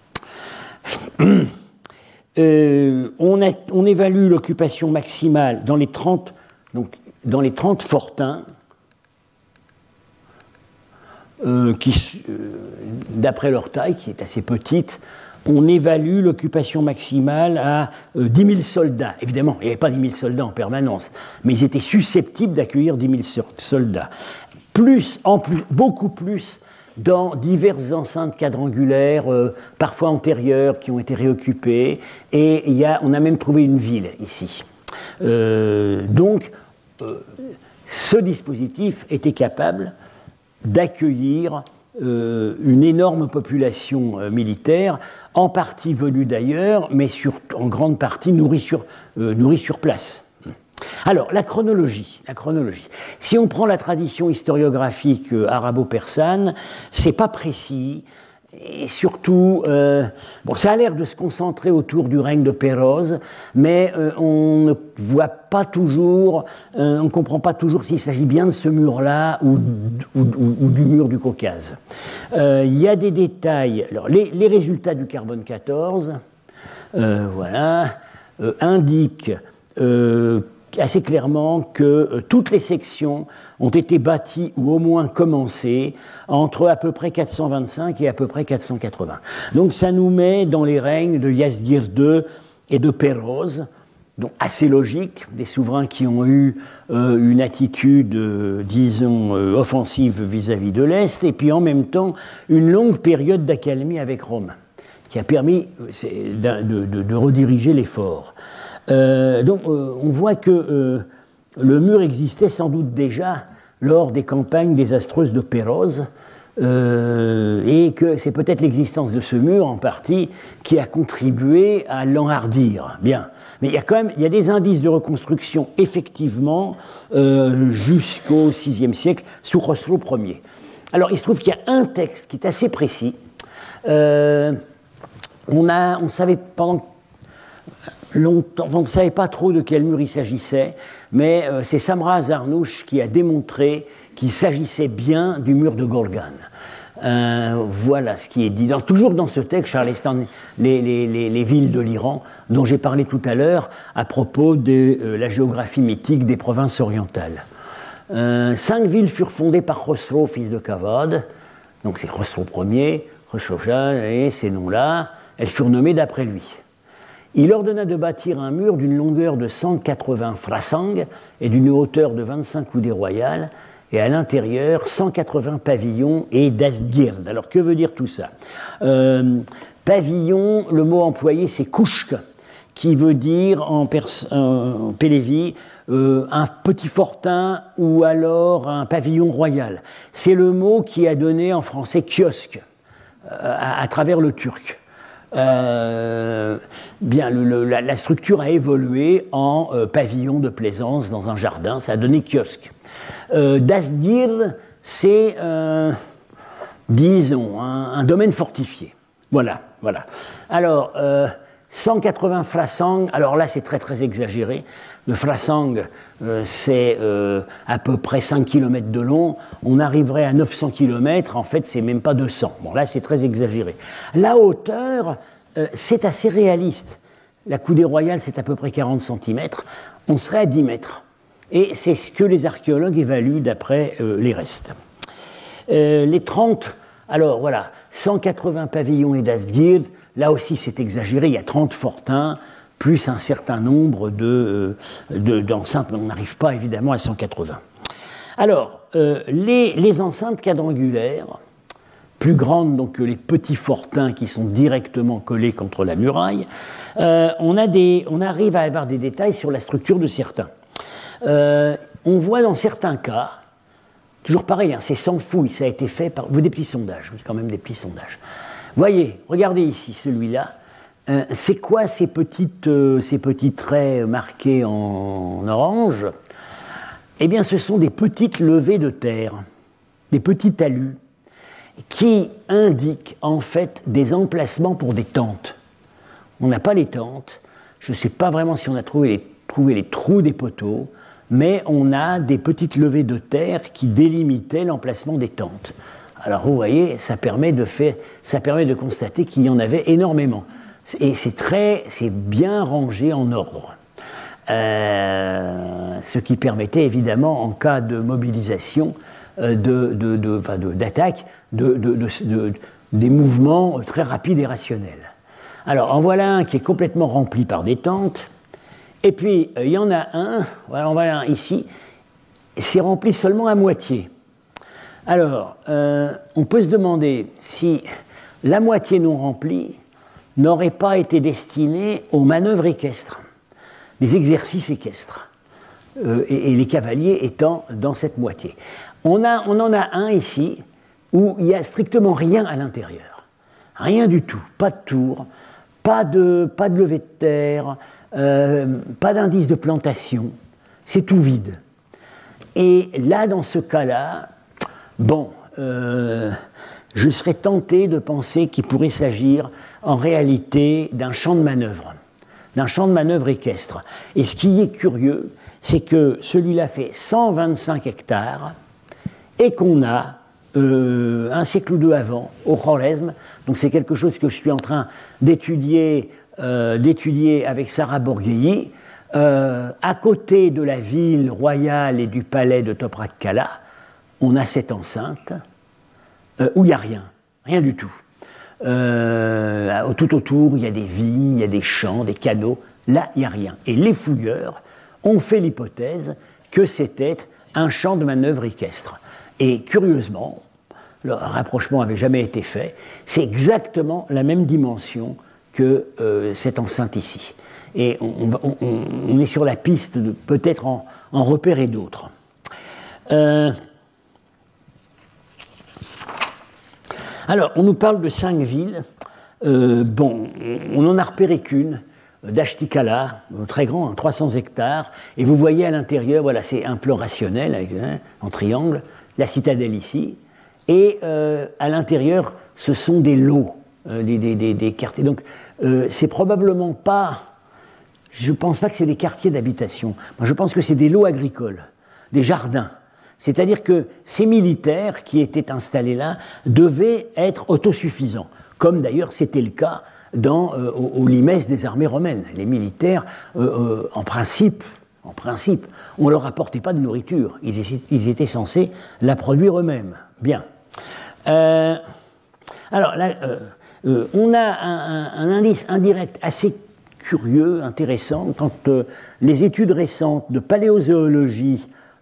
euh, on, a, on évalue l'occupation maximale dans les trente, donc, dans les trente fortins, Euh, qui, euh, d'après leur taille, qui est assez petite, on évalue l'occupation maximale à euh, dix mille soldats. Évidemment, il n'y avait pas dix mille soldats en permanence, mais ils étaient susceptibles d'accueillir dix mille soldats. Plus, en plus, beaucoup plus dans diverses enceintes quadrangulaires, euh, parfois antérieures, qui ont été réoccupées, et il y a, on a même trouvé une ville ici. Euh, donc, euh, ce dispositif était capable d'accueillir euh, une énorme population euh, militaire, en partie venue d'ailleurs, mais sur, en grande partie nourrie sur, euh, nourrie sur place. Alors, la chronologie, la chronologie. Si on prend la tradition historiographique euh, arabo-persane, c'est pas précis, et surtout, euh, bon, ça a l'air de se concentrer autour du règne de Péroz, mais euh, on ne voit pas toujours, euh, on ne comprend pas toujours s'il s'agit bien de ce mur-là ou, ou, ou, ou du mur du Caucase. Euh, il y a des détails. Alors, les, les résultats du carbone quatorze, euh, voilà, euh, indiquent euh, assez clairement que euh, toutes les sections ont été bâties ou au moins commencées entre à peu près quatre cent vingt-cinq et à peu près quatre cent quatre-vingts. Donc ça nous met dans les règnes de Yazgir deux et de Péroz, donc assez logique, des souverains qui ont eu euh, une attitude, euh, disons, euh, offensive vis-à-vis de l'Est, et puis en même temps une longue période d'accalmie avec Rome, qui a permis de, de, de rediriger l'effort. Euh, donc euh, on voit que euh, le mur existait sans doute déjà lors des campagnes désastreuses de Péroz, euh, et que c'est peut-être l'existence de ce mur en partie qui a contribué à l'enhardir. Bien, mais il y a quand même il y a des indices de reconstruction effectivement euh, jusqu'au sixième siècle sous Khosrow Ier. Alors il se trouve qu'il y a un texte qui est assez précis. Euh, on a on savait pendant longtemps, on ne savait pas trop de quel mur il s'agissait, mais euh, c'est Samra Zarnouch qui a démontré qu'il s'agissait bien du mur de Gorgan. Euh, voilà ce qui est dit. Dans, toujours dans ce texte, Charleston, les, les, les, les villes de l'Iran, dont j'ai parlé tout à l'heure à propos de euh, la géographie mythique des provinces orientales. Euh, cinq villes furent fondées par Khosrow, fils de Kavod, donc c'est Khosrow Ier, Khosrow Shah, et ces noms-là, elles furent nommées d'après lui. Il ordonna de bâtir un mur d'une longueur de cent quatre-vingts frasangs et d'une hauteur de vingt-cinq coudées royales, et à l'intérieur cent quatre-vingts pavillons et dastgird. Alors que veut dire tout ça? euh, Pavillon, le mot employé c'est kouchk, qui veut dire en, pers- en pélévi euh, un petit fortin ou alors un pavillon royal. C'est le mot qui a donné en français kiosque euh, à, à travers le turc. Euh, bien, le, le, la, la structure a évolué en euh, pavillon de plaisance dans un jardin, ça a donné kiosque. Euh, Dastgird, c'est, euh, disons, un, un domaine fortifié. Voilà, voilà. Alors, euh, cent quatre-vingts frasangs, alors là c'est très très exagéré. Le frasang, euh, c'est euh, à peu près cinq kilomètres de long. On arriverait à neuf cents kilomètres, en fait c'est même pas deux cents. Bon là c'est très exagéré. La hauteur, euh, c'est assez réaliste. La coudée royale c'est à peu près quarante centimètres. On serait à dix mètres. Et c'est ce que les archéologues évaluent d'après euh, les restes. Euh, les trente, alors voilà, cent quatre-vingts pavillons et dastgird, là aussi c'est exagéré, il y a trente fortins, plus un certain nombre de, de, d'enceintes, mais on n'arrive pas évidemment à cent quatre-vingts. Alors, euh, les, les enceintes quadrangulaires, plus grandes donc que les petits fortins qui sont directement collés contre la muraille, euh, on, a des, on arrive à avoir des détails sur la structure de certains. Euh, on voit dans certains cas, toujours pareil, hein, c'est sans fouille, ça a été fait par des petits sondages, quand même des petits sondages. Voyez, regardez ici celui-là. Euh, c'est quoi ces, petites, euh, ces petits traits marqués en, en orange? Eh bien, ce sont des petites levées de terre, des petits talus, qui indiquent en fait des emplacements pour des tentes. On n'a pas les tentes, je ne sais pas vraiment si on a trouvé les, trouvé les trous des poteaux, mais on a des petites levées de terre qui délimitaient l'emplacement des tentes. Alors vous voyez, ça permet de, faire, ça permet de constater qu'il y en avait énormément. Et c'est, très, c'est bien rangé en ordre. Euh, ce qui permettait évidemment, en cas de mobilisation, euh, de, de, de, enfin de, d'attaque, de, de, de, de, des mouvements très rapides et rationnels. Alors, en voilà un qui est complètement rempli par des tentes. Et puis, il y en a un, voilà, on voit un ici, c'est rempli seulement à moitié. Alors, euh, on peut se demander si la moitié non remplie n'aurait pas été destinée aux manœuvres équestres, des exercices équestres, euh, et, et les cavaliers étant dans cette moitié. On, a, on en a un ici où il n'y a strictement rien à l'intérieur. Rien du tout, pas de tour, pas de, pas de levée de terre, euh, pas d'indice de plantation, c'est tout vide. Et là, dans ce cas-là, bon, euh, je serais tenté de penser qu'il pourrait s'agir en réalité d'un champ de manœuvre, d'un champ de manœuvre équestre. Et ce qui est curieux, c'est que celui-là fait cent vingt-cinq hectares et qu'on a, euh, un siècle ou deux avant, au Khwarezm, donc c'est quelque chose que je suis en train d'étudier, euh, d'étudier avec Sarah Borgheyi, euh, à côté de la ville royale et du palais de Toprak Kala, on a cette enceinte euh, où il n'y a rien, rien du tout. Euh, tout autour, il y a des vignes, il y a des champs, des canaux. Là, il n'y a rien. Et les fouilleurs ont fait l'hypothèse que c'était un champ de manœuvre équestre. Et curieusement, le rapprochement n'avait jamais été fait, c'est exactement la même dimension que euh, cette enceinte ici. Et on, on, on, on est sur la piste de peut-être en, en repérer d'autres. Euh, Alors, on nous parle de cinq villes. Euh, bon, on n'en a repéré qu'une, Dashtikala, très grand, hein, trois cents hectares. Et vous voyez à l'intérieur, voilà, c'est un plan rationnel avec, hein, en triangle, la citadelle ici. Et euh, à l'intérieur, ce sont des lots, euh, des, des, des, des quartiers. Donc, euh, c'est probablement pas. Je ne pense pas que c'est des quartiers d'habitation. Moi, je pense que c'est des lots agricoles, des jardins. C'est-à-dire que ces militaires qui étaient installés là devaient être autosuffisants, comme d'ailleurs c'était le cas dans, euh, au, au limès des armées romaines. Les militaires, euh, euh, en principe, en principe, on ne leur apportait pas de nourriture. Ils, ils étaient censés la produire eux-mêmes. Bien. Euh, alors là, euh, euh, on a un, un, un indice indirect assez curieux, intéressant, quand euh, les études récentes de paléozoologie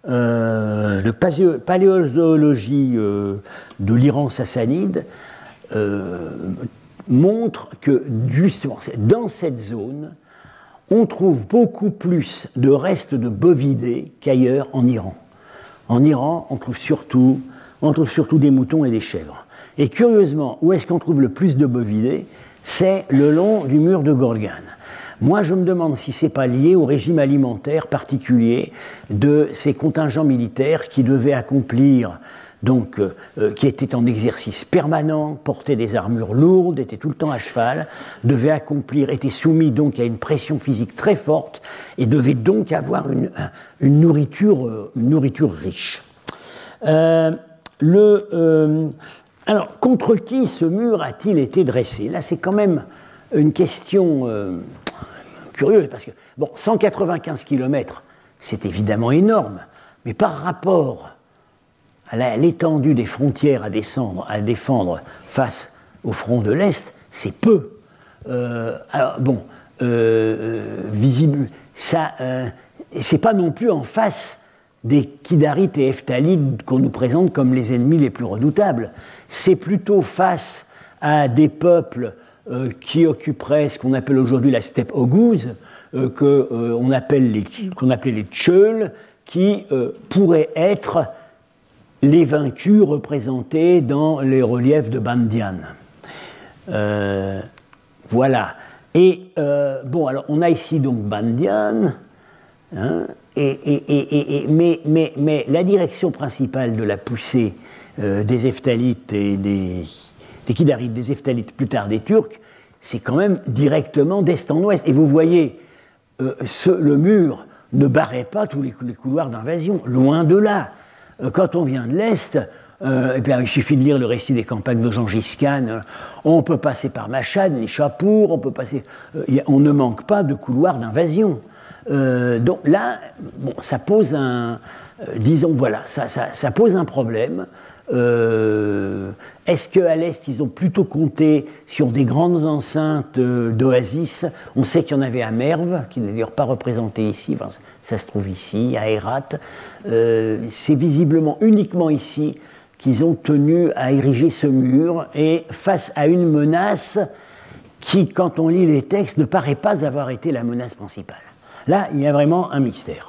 Euh, de paléozoologie euh, de l'Iran sassanide euh, montre que justement dans cette zone on trouve beaucoup plus de restes de bovidés qu'ailleurs en Iran. En Iran on trouve surtout, on trouve surtout des moutons et des chèvres. Et curieusement, où est-ce qu'on trouve le plus de bovidés? C'est le long du mur de Gorgane. Moi, je me demande si ce n'est pas lié au régime alimentaire particulier de ces contingents militaires qui devaient accomplir, donc, euh, qui étaient en exercice permanent, portaient des armures lourdes, étaient tout le temps à cheval, devaient accomplir, étaient soumis donc à une pression physique très forte et devaient donc avoir une, une, nourriture, une nourriture riche. Euh, le, euh, alors, contre qui ce mur a-t-il été dressé? Là, c'est quand même une question euh, curieuse, parce que, bon, cent quatre-vingt-quinze kilomètres, c'est évidemment énorme, mais par rapport à, la, à l'étendue des frontières à, descendre, à défendre face au front de l'Est, c'est peu. Euh, alors, bon, euh, visible, ça, euh, c'est pas non plus en face des Kidarites et Hephthalites qu'on nous présente comme les ennemis les plus redoutables. C'est plutôt face à des peuples euh, qui occuperaient ce qu'on appelle aujourd'hui la steppe ogouze, euh, qu'on euh, appelle les, qu'on appelait les Tcheuls, qui euh, pourraient être les vaincus représentés dans les reliefs de Bandian. Euh, voilà. Et euh, bon, alors on a ici donc Bandian, hein, et, et, et, et, mais, mais, mais la direction principale de la poussée euh, des Hephthalites et des, des Kidarites, des Hephthalites, plus tard des Turcs, c'est quand même directement d'est en ouest. Et vous voyez, euh, ce, le mur ne barrait pas tous les, les couloirs d'invasion, loin de là. Euh, quand on vient de l'est, euh, eh bien, il suffit de lire le récit des campagnes de Gengis Khan. Euh, on peut passer par Machad, Nishapur, on peut passer. Euh, y a, on ne manque pas de couloirs d'invasion. Euh, donc là, bon, ça pose un, euh, disons voilà, ça, ça, ça pose un problème. Euh, Est-ce qu'à l'Est, ils ont plutôt compté sur des grandes enceintes d'oasis? On sait qu'il y en avait à Merv, qui n'est d'ailleurs pas représenté ici, enfin, ça se trouve ici, à Hérat. Euh, c'est visiblement uniquement ici qu'ils ont tenu à ériger ce mur, et face à une menace qui, quand on lit les textes, ne paraît pas avoir été la menace principale. Là, il y a vraiment un mystère.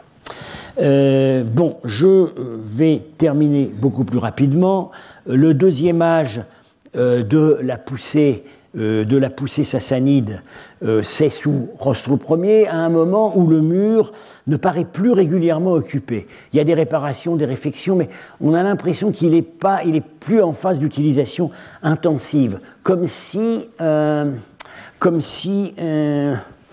Euh, bon, je vais terminer beaucoup plus rapidement. Le deuxième âge euh, de la poussée, euh, de la poussée sassanide, euh, c'est sous Khosrou Ier, à un moment où le mur ne paraît plus régulièrement occupé. Il y a des réparations, des réfections, mais on a l'impression qu'il n'est pas, il est plus en phase d'utilisation intensive, comme si, euh, comme si. Euh,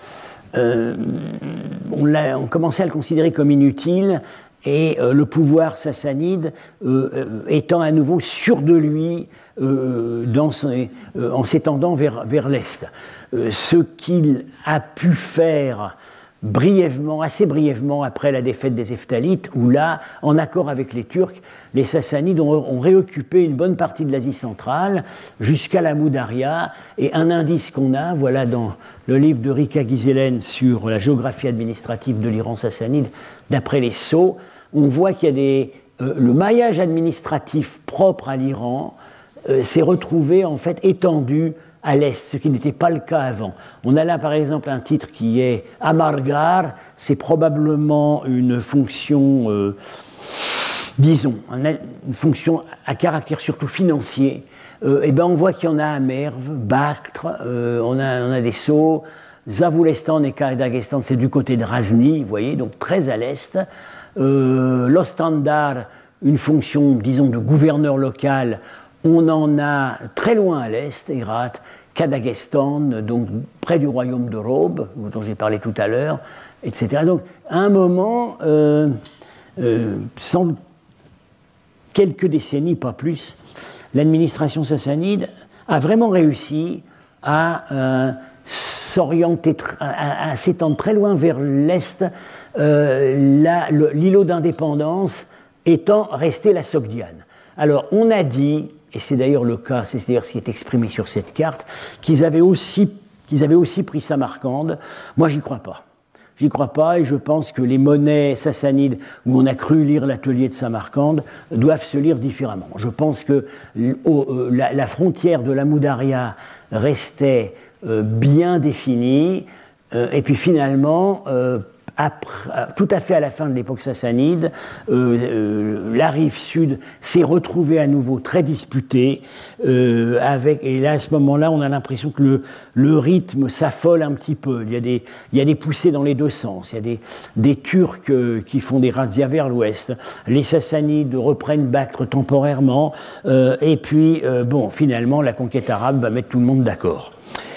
Euh, on, on commençait à le considérer comme inutile, et euh, le pouvoir sassanide euh, euh, étant à nouveau sûr de lui euh, dans son, euh, en s'étendant vers, vers l'Est. Euh, ce qu'il a pu faire brièvement, assez brièvement après la défaite des Hephthalites, où là, en accord avec les Turcs, les Sassanides ont, ont réoccupé une bonne partie de l'Asie centrale jusqu'à la Moudaria. Et un indice qu'on a, voilà dans le livre de Rika Gizelen sur la géographie administrative de l'Iran sassanide, d'après les Sceaux, on voit qu'il y a des, euh, le maillage administratif propre à l'Iran euh, s'est retrouvé en fait étendu à l'Est, ce qui n'était pas le cas avant. On a là par exemple un titre qui est Amargar, c'est probablement une fonction, euh, disons, une fonction à caractère surtout financier. Euh, et ben on voit qu'il y en a à Merv, Bactre, euh, on, a, on a des Sceaux, Zavulestan et Kadagestan, c'est du côté de Razni, vous voyez, donc très à l'Est. Euh, L'Ostandar, une fonction, disons, de gouverneur local. On en a très loin à l'est, Hérat, Kadagestan, donc près du royaume de Robe, dont j'ai parlé tout à l'heure, et cetera. Donc, à un moment, euh, euh, sans quelques décennies, pas plus, l'administration sassanide a vraiment réussi à euh, s'orienter, à, à s'étendre très loin vers l'est, euh, la, le, l'îlot d'indépendance étant resté la Sogdiane. Alors, on a dit, et c'est d'ailleurs le cas, c'est d'ailleurs ce qui est exprimé sur cette carte, qu'ils avaient aussi, qu'ils avaient aussi pris Samarcande. Moi, j'y crois pas. J'y crois pas, et je pense que les monnaies sassanides, où on a cru lire l'atelier de Samarcande, doivent se lire différemment. Je pense que oh, la, la frontière de la Moudaria restait euh, bien définie, euh, et puis finalement, euh, Après, tout à fait à la fin de l'époque sassanide, euh, euh, la rive sud s'est retrouvée à nouveau très disputée, euh, avec, et là à ce moment-là on a l'impression que le, le rythme s'affole un petit peu, il y a des, il y a des poussées dans les deux sens, il y a des, des Turcs euh, qui font des razzias vers l'ouest, les Sassanides reprennent Bactre temporairement, euh, et puis euh, bon, finalement la conquête arabe va mettre tout le monde d'accord.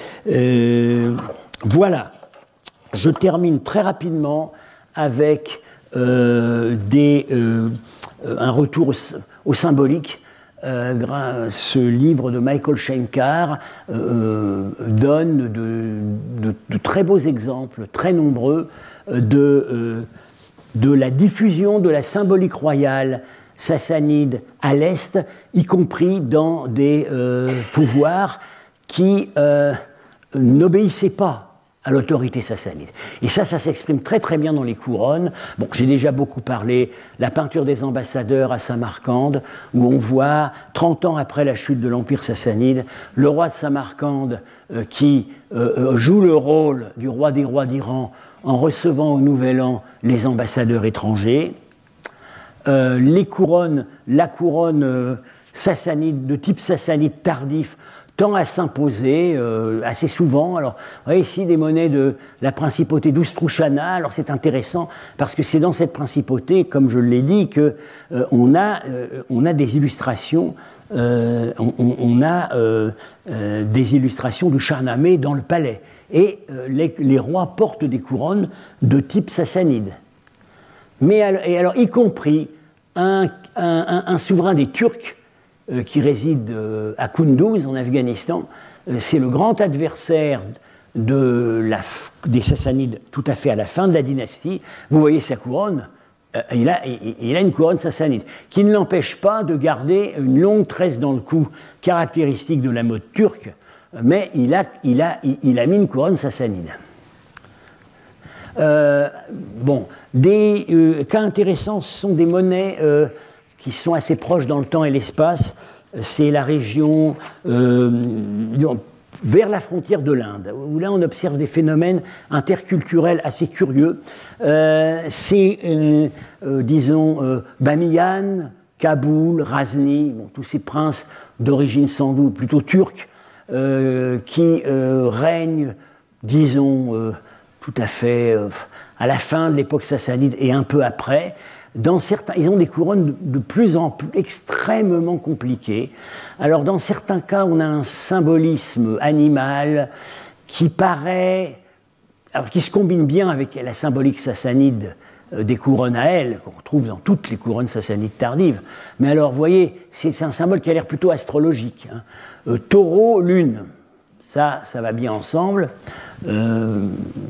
Euh, voilà. Je termine très rapidement avec euh, des, euh, un retour au, au symbolique. Euh, ce livre de Michael Shenkar euh, donne de, de, de très beaux exemples, très nombreux, de, euh, de la diffusion de la symbolique royale sassanide à l'Est, y compris dans des euh, pouvoirs qui euh, n'obéissaient pas à l'autorité sassanide. Et ça, ça s'exprime très très bien dans les couronnes. Bon, j'ai déjà beaucoup parlé, la peinture des ambassadeurs à Samarcande, où on voit, trente ans après la chute de l'Empire sassanide, le roi de Samarcande euh, qui euh, joue le rôle du roi des rois d'Iran en recevant au Nouvel An les ambassadeurs étrangers. Euh, les couronnes, la couronne euh, sassanide, de type sassanide tardif, tend à s'imposer euh, assez souvent. Alors, vous voyez ici des monnaies de la principauté d'Oustrouchana. Alors, c'est intéressant parce que c'est dans cette principauté, comme je l'ai dit, que euh, on a euh, on a des illustrations. Euh, on, on a euh, euh, des illustrations du Shahnameh dans le palais. Et euh, les, les rois portent des couronnes de type sassanide. Mais alors, et alors, y compris un, un, un, un souverain des Turcs Euh, qui réside euh, à Kunduz, en Afghanistan. Euh, c'est le grand adversaire de la, des Sassanides tout à fait à la fin de la dynastie. Vous voyez sa couronne, euh, il, a, il, il a une couronne sassanide, qui ne l'empêche pas de garder une longue tresse dans le cou, caractéristique de la mode turque, mais il a, il a, il, il a mis une couronne sassanide. Euh, bon, des euh, cas intéressants, ce sont des monnaies euh, qui sont assez proches dans le temps et l'espace. C'est la région euh, vers la frontière de l'Inde, où là on observe des phénomènes interculturels assez curieux. Euh, c'est, euh, euh, disons, euh, Bamiyan, Kaboul, Ghazni, bon, tous ces princes d'origine sans doute plutôt turque, euh, qui euh, règnent, disons, euh, tout à fait euh, à la fin de l'époque sassanide et un peu après. Dans certains, ils ont des couronnes de, de plus en plus extrêmement compliquées. Alors, dans certains cas, on a un symbolisme animal qui paraît, alors qui se combine bien avec la symbolique sassanide euh, des couronnes à ailes, qu'on retrouve dans toutes les couronnes sassanides tardives. Mais alors, vous voyez, c'est, c'est un symbole qui a l'air plutôt astrologique. Hein. Euh, taureau, lune, ça, ça va bien ensemble. Euh,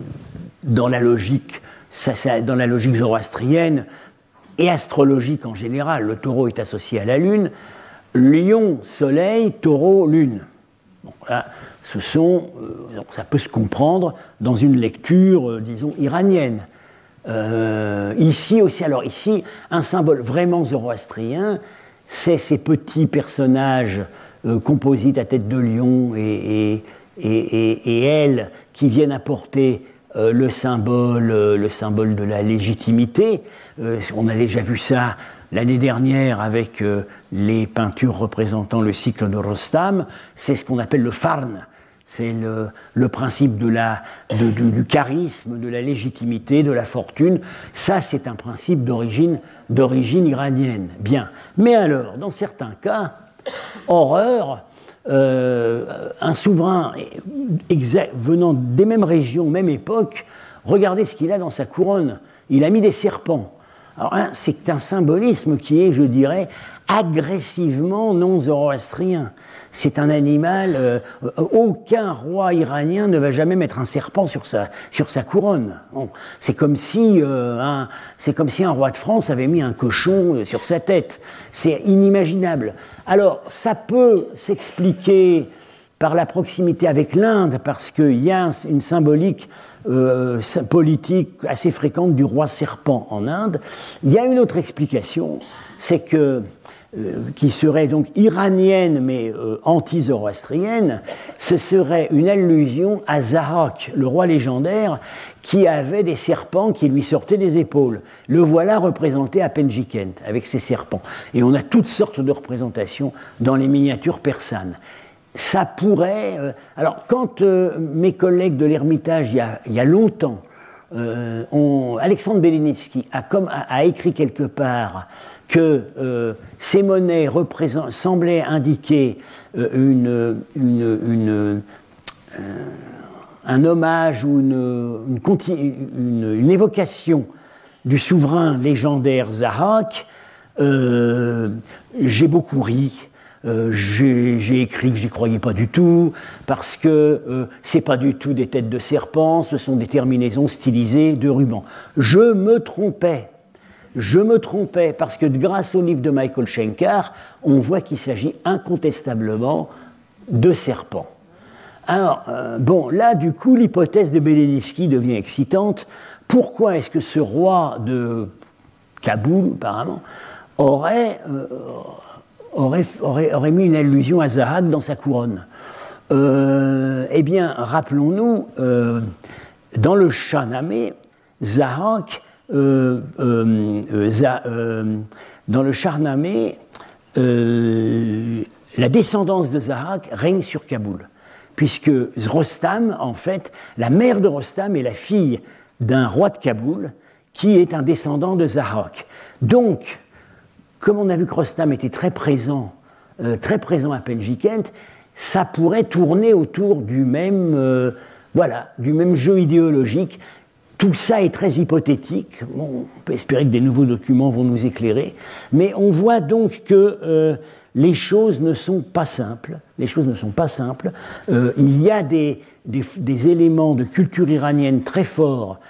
dans la logique, ça, ça, dans la logique zoroastrienne, et astrologique en général, le taureau est associé à la lune, lion, soleil, taureau, lune. Bon, là, ce sont, euh, ça peut se comprendre dans une lecture, euh, disons, iranienne. Euh, ici aussi, alors ici, un symbole vraiment zoroastrien, c'est ces petits personnages euh, composites à tête de lion et, et, et, et, et ailes qui viennent apporter euh, le symbole, euh, le symbole de la légitimité. Euh, on a déjà vu ça l'année dernière avec euh, les peintures représentant le cycle de Rostam. C'est ce qu'on appelle le farn. C'est le, le principe de la, de, du, du charisme, de la légitimité, de la fortune. Ça, c'est un principe d'origine, d'origine iranienne. Bien. Mais alors, dans certains cas, horreur, euh, un souverain exa- venant des mêmes régions, même époque, regardez ce qu'il a dans sa couronne. Il a mis des serpents. Alors, hein, c'est un symbolisme qui est, je dirais, agressivement non zoroastrien. C'est un animal, euh, aucun roi iranien ne va jamais mettre un serpent sur sa, sur sa couronne. Bon, c'est comme si, euh, un, c'est comme si un roi de France avait mis un cochon sur sa tête. C'est inimaginable. Alors, ça peut s'expliquer par la proximité avec l'Inde, parce qu'il y a une symbolique euh, politique assez fréquente du roi serpent en Inde. Il y a une autre explication, c'est que, euh, qui serait donc iranienne mais euh, anti-zoroastrienne, ce serait une allusion à Zahak, le roi légendaire, qui avait des serpents qui lui sortaient des épaules. Le voilà représenté à Penjikent, avec ses serpents. Et on a toutes sortes de représentations dans les miniatures persanes. Ça pourrait... Euh, alors, quand euh, mes collègues de l'Ermitage, il y a, il y a longtemps, euh, ont, Alexandre Belinitsky a, comme, a, a écrit quelque part que euh, ces monnaies semblaient indiquer euh, une, une, une, euh, un hommage ou une, une, continu, une, une évocation du souverain légendaire Zahak, euh, j'ai beaucoup ri. Euh, j'ai, j'ai écrit que j'y croyais pas du tout, parce que euh, c'est pas du tout des têtes de serpent, ce sont des terminaisons stylisées de rubans. Je me trompais, je me trompais, parce que grâce au livre de Michael Schenkar, on voit qu'il s'agit incontestablement de serpents. Alors, euh, bon, là, du coup, l'hypothèse de Belinitsky devient excitante. Pourquoi est-ce que ce roi de Kaboul, apparemment, aurait... Euh, Aurait, aurait, aurait mis une allusion à Zahak dans sa couronne. Euh, eh bien, rappelons-nous, euh, dans le Shahnameh, Zahak, euh, euh, euh, euh, dans le Shahnameh, euh, la descendance de Zahak règne sur Kaboul, puisque Rostam, en fait, la mère de Rostam est la fille d'un roi de Kaboul qui est un descendant de Zahak. Donc, comme on a vu que Rostam était très présent, euh, très présent à Penjikent, ça pourrait tourner autour du même, euh, voilà, du même jeu idéologique. Tout ça est très hypothétique. Bon, on peut espérer que des nouveaux documents vont nous éclairer, mais on voit donc que euh, les choses ne sont pas simples. Les choses ne sont pas simples. Euh, il y a des, des, des éléments de culture iranienne très forts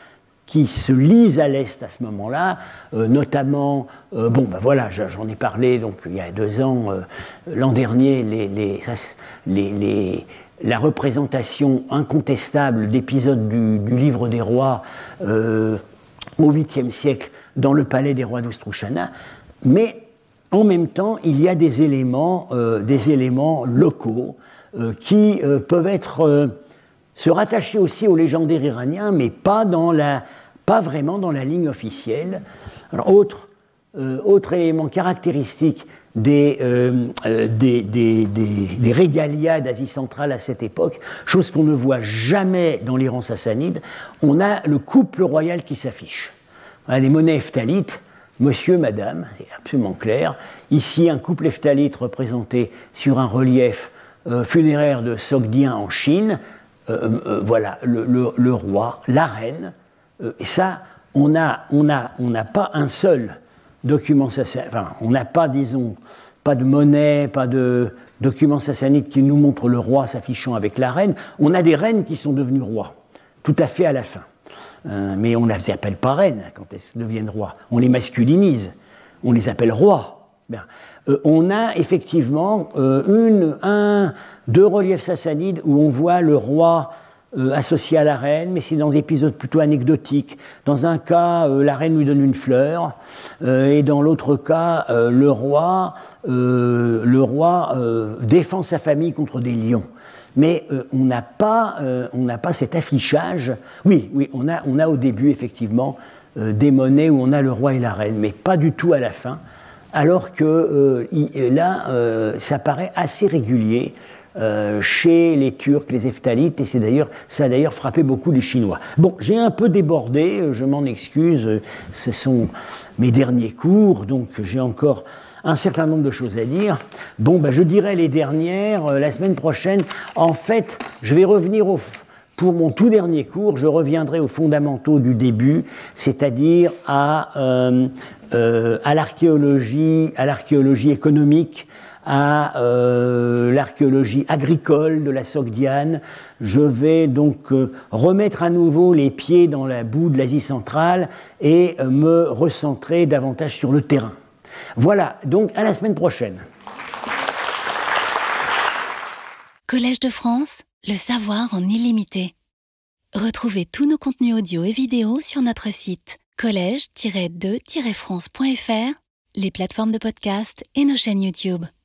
qui se lisent à l'Est à ce moment-là, euh, notamment, euh, bon ben voilà, j'en ai parlé donc il y a deux ans, euh, l'an dernier, les, les, ça, les, les, la représentation incontestable d'épisodes du, du Livre des Rois euh, au huitième siècle dans le palais des rois d'Oustrouchana, mais en même temps, il y a des éléments, euh, des éléments locaux euh, qui euh, peuvent être... Euh, se rattacher aussi aux légendaires iraniens, mais pas, dans la, pas vraiment dans la ligne officielle. Alors, autre, euh, autre élément caractéristique des, euh, euh, des, des, des, des régalias d'Asie centrale à cette époque, chose qu'on ne voit jamais dans l'Iran sassanide, on a le couple royal qui s'affiche. Voilà, les monnaies phtalites, monsieur, madame, c'est absolument clair. Ici, un couple phtalite représenté sur un relief euh, funéraire de Sogdien en Chine. Euh, euh, voilà, le, le, le roi, la reine, euh, et ça, on n'a on a, on a pas un seul document sassanide, enfin, on n'a pas, disons, pas de monnaie, pas de document sassanide qui nous montre le roi s'affichant avec la reine. On a des reines qui sont devenues rois, tout à fait à la fin. Euh, mais on ne les appelle pas reines quand elles deviennent rois. On les masculinise, on les appelle rois. Bien. Euh, on a effectivement euh, une, un, deux reliefs sassanides où on voit le roi euh, associé à la reine, mais c'est dans des épisodes plutôt anecdotiques. Dans un cas, euh, la reine lui donne une fleur, euh, et dans l'autre cas, euh, le roi, euh, le roi euh, défend sa famille contre des lions. Mais euh, on n'a pas, euh, on n'a pas cet affichage. Oui, oui, on a, on a au début effectivement euh, des monnaies où on a le roi et la reine, mais pas du tout à la fin. Alors que euh, là, euh, ça paraît assez régulier euh, chez les Turcs, les Hephthalites, et c'est d'ailleurs, ça a d'ailleurs frappé beaucoup les Chinois. Bon, j'ai un peu débordé, je m'en excuse, ce sont mes derniers cours, donc j'ai encore un certain nombre de choses à dire. Bon, ben, je dirai les dernières euh, la semaine prochaine. En fait, je vais revenir au... Pour mon tout dernier cours, je reviendrai aux fondamentaux du début, c'est-à-dire à, euh, euh, à l'archéologie, à l'archéologie économique, à euh, l'archéologie agricole de la Sogdiane. Je vais donc euh, remettre à nouveau les pieds dans la boue de l'Asie centrale et euh, me recentrer davantage sur le terrain. Voilà, donc à la semaine prochaine. Collège de France, le savoir en illimité. Retrouvez tous nos contenus audio et vidéo sur notre site collège tiret deux tiret france point f r, les plateformes de podcast et nos chaînes YouTube.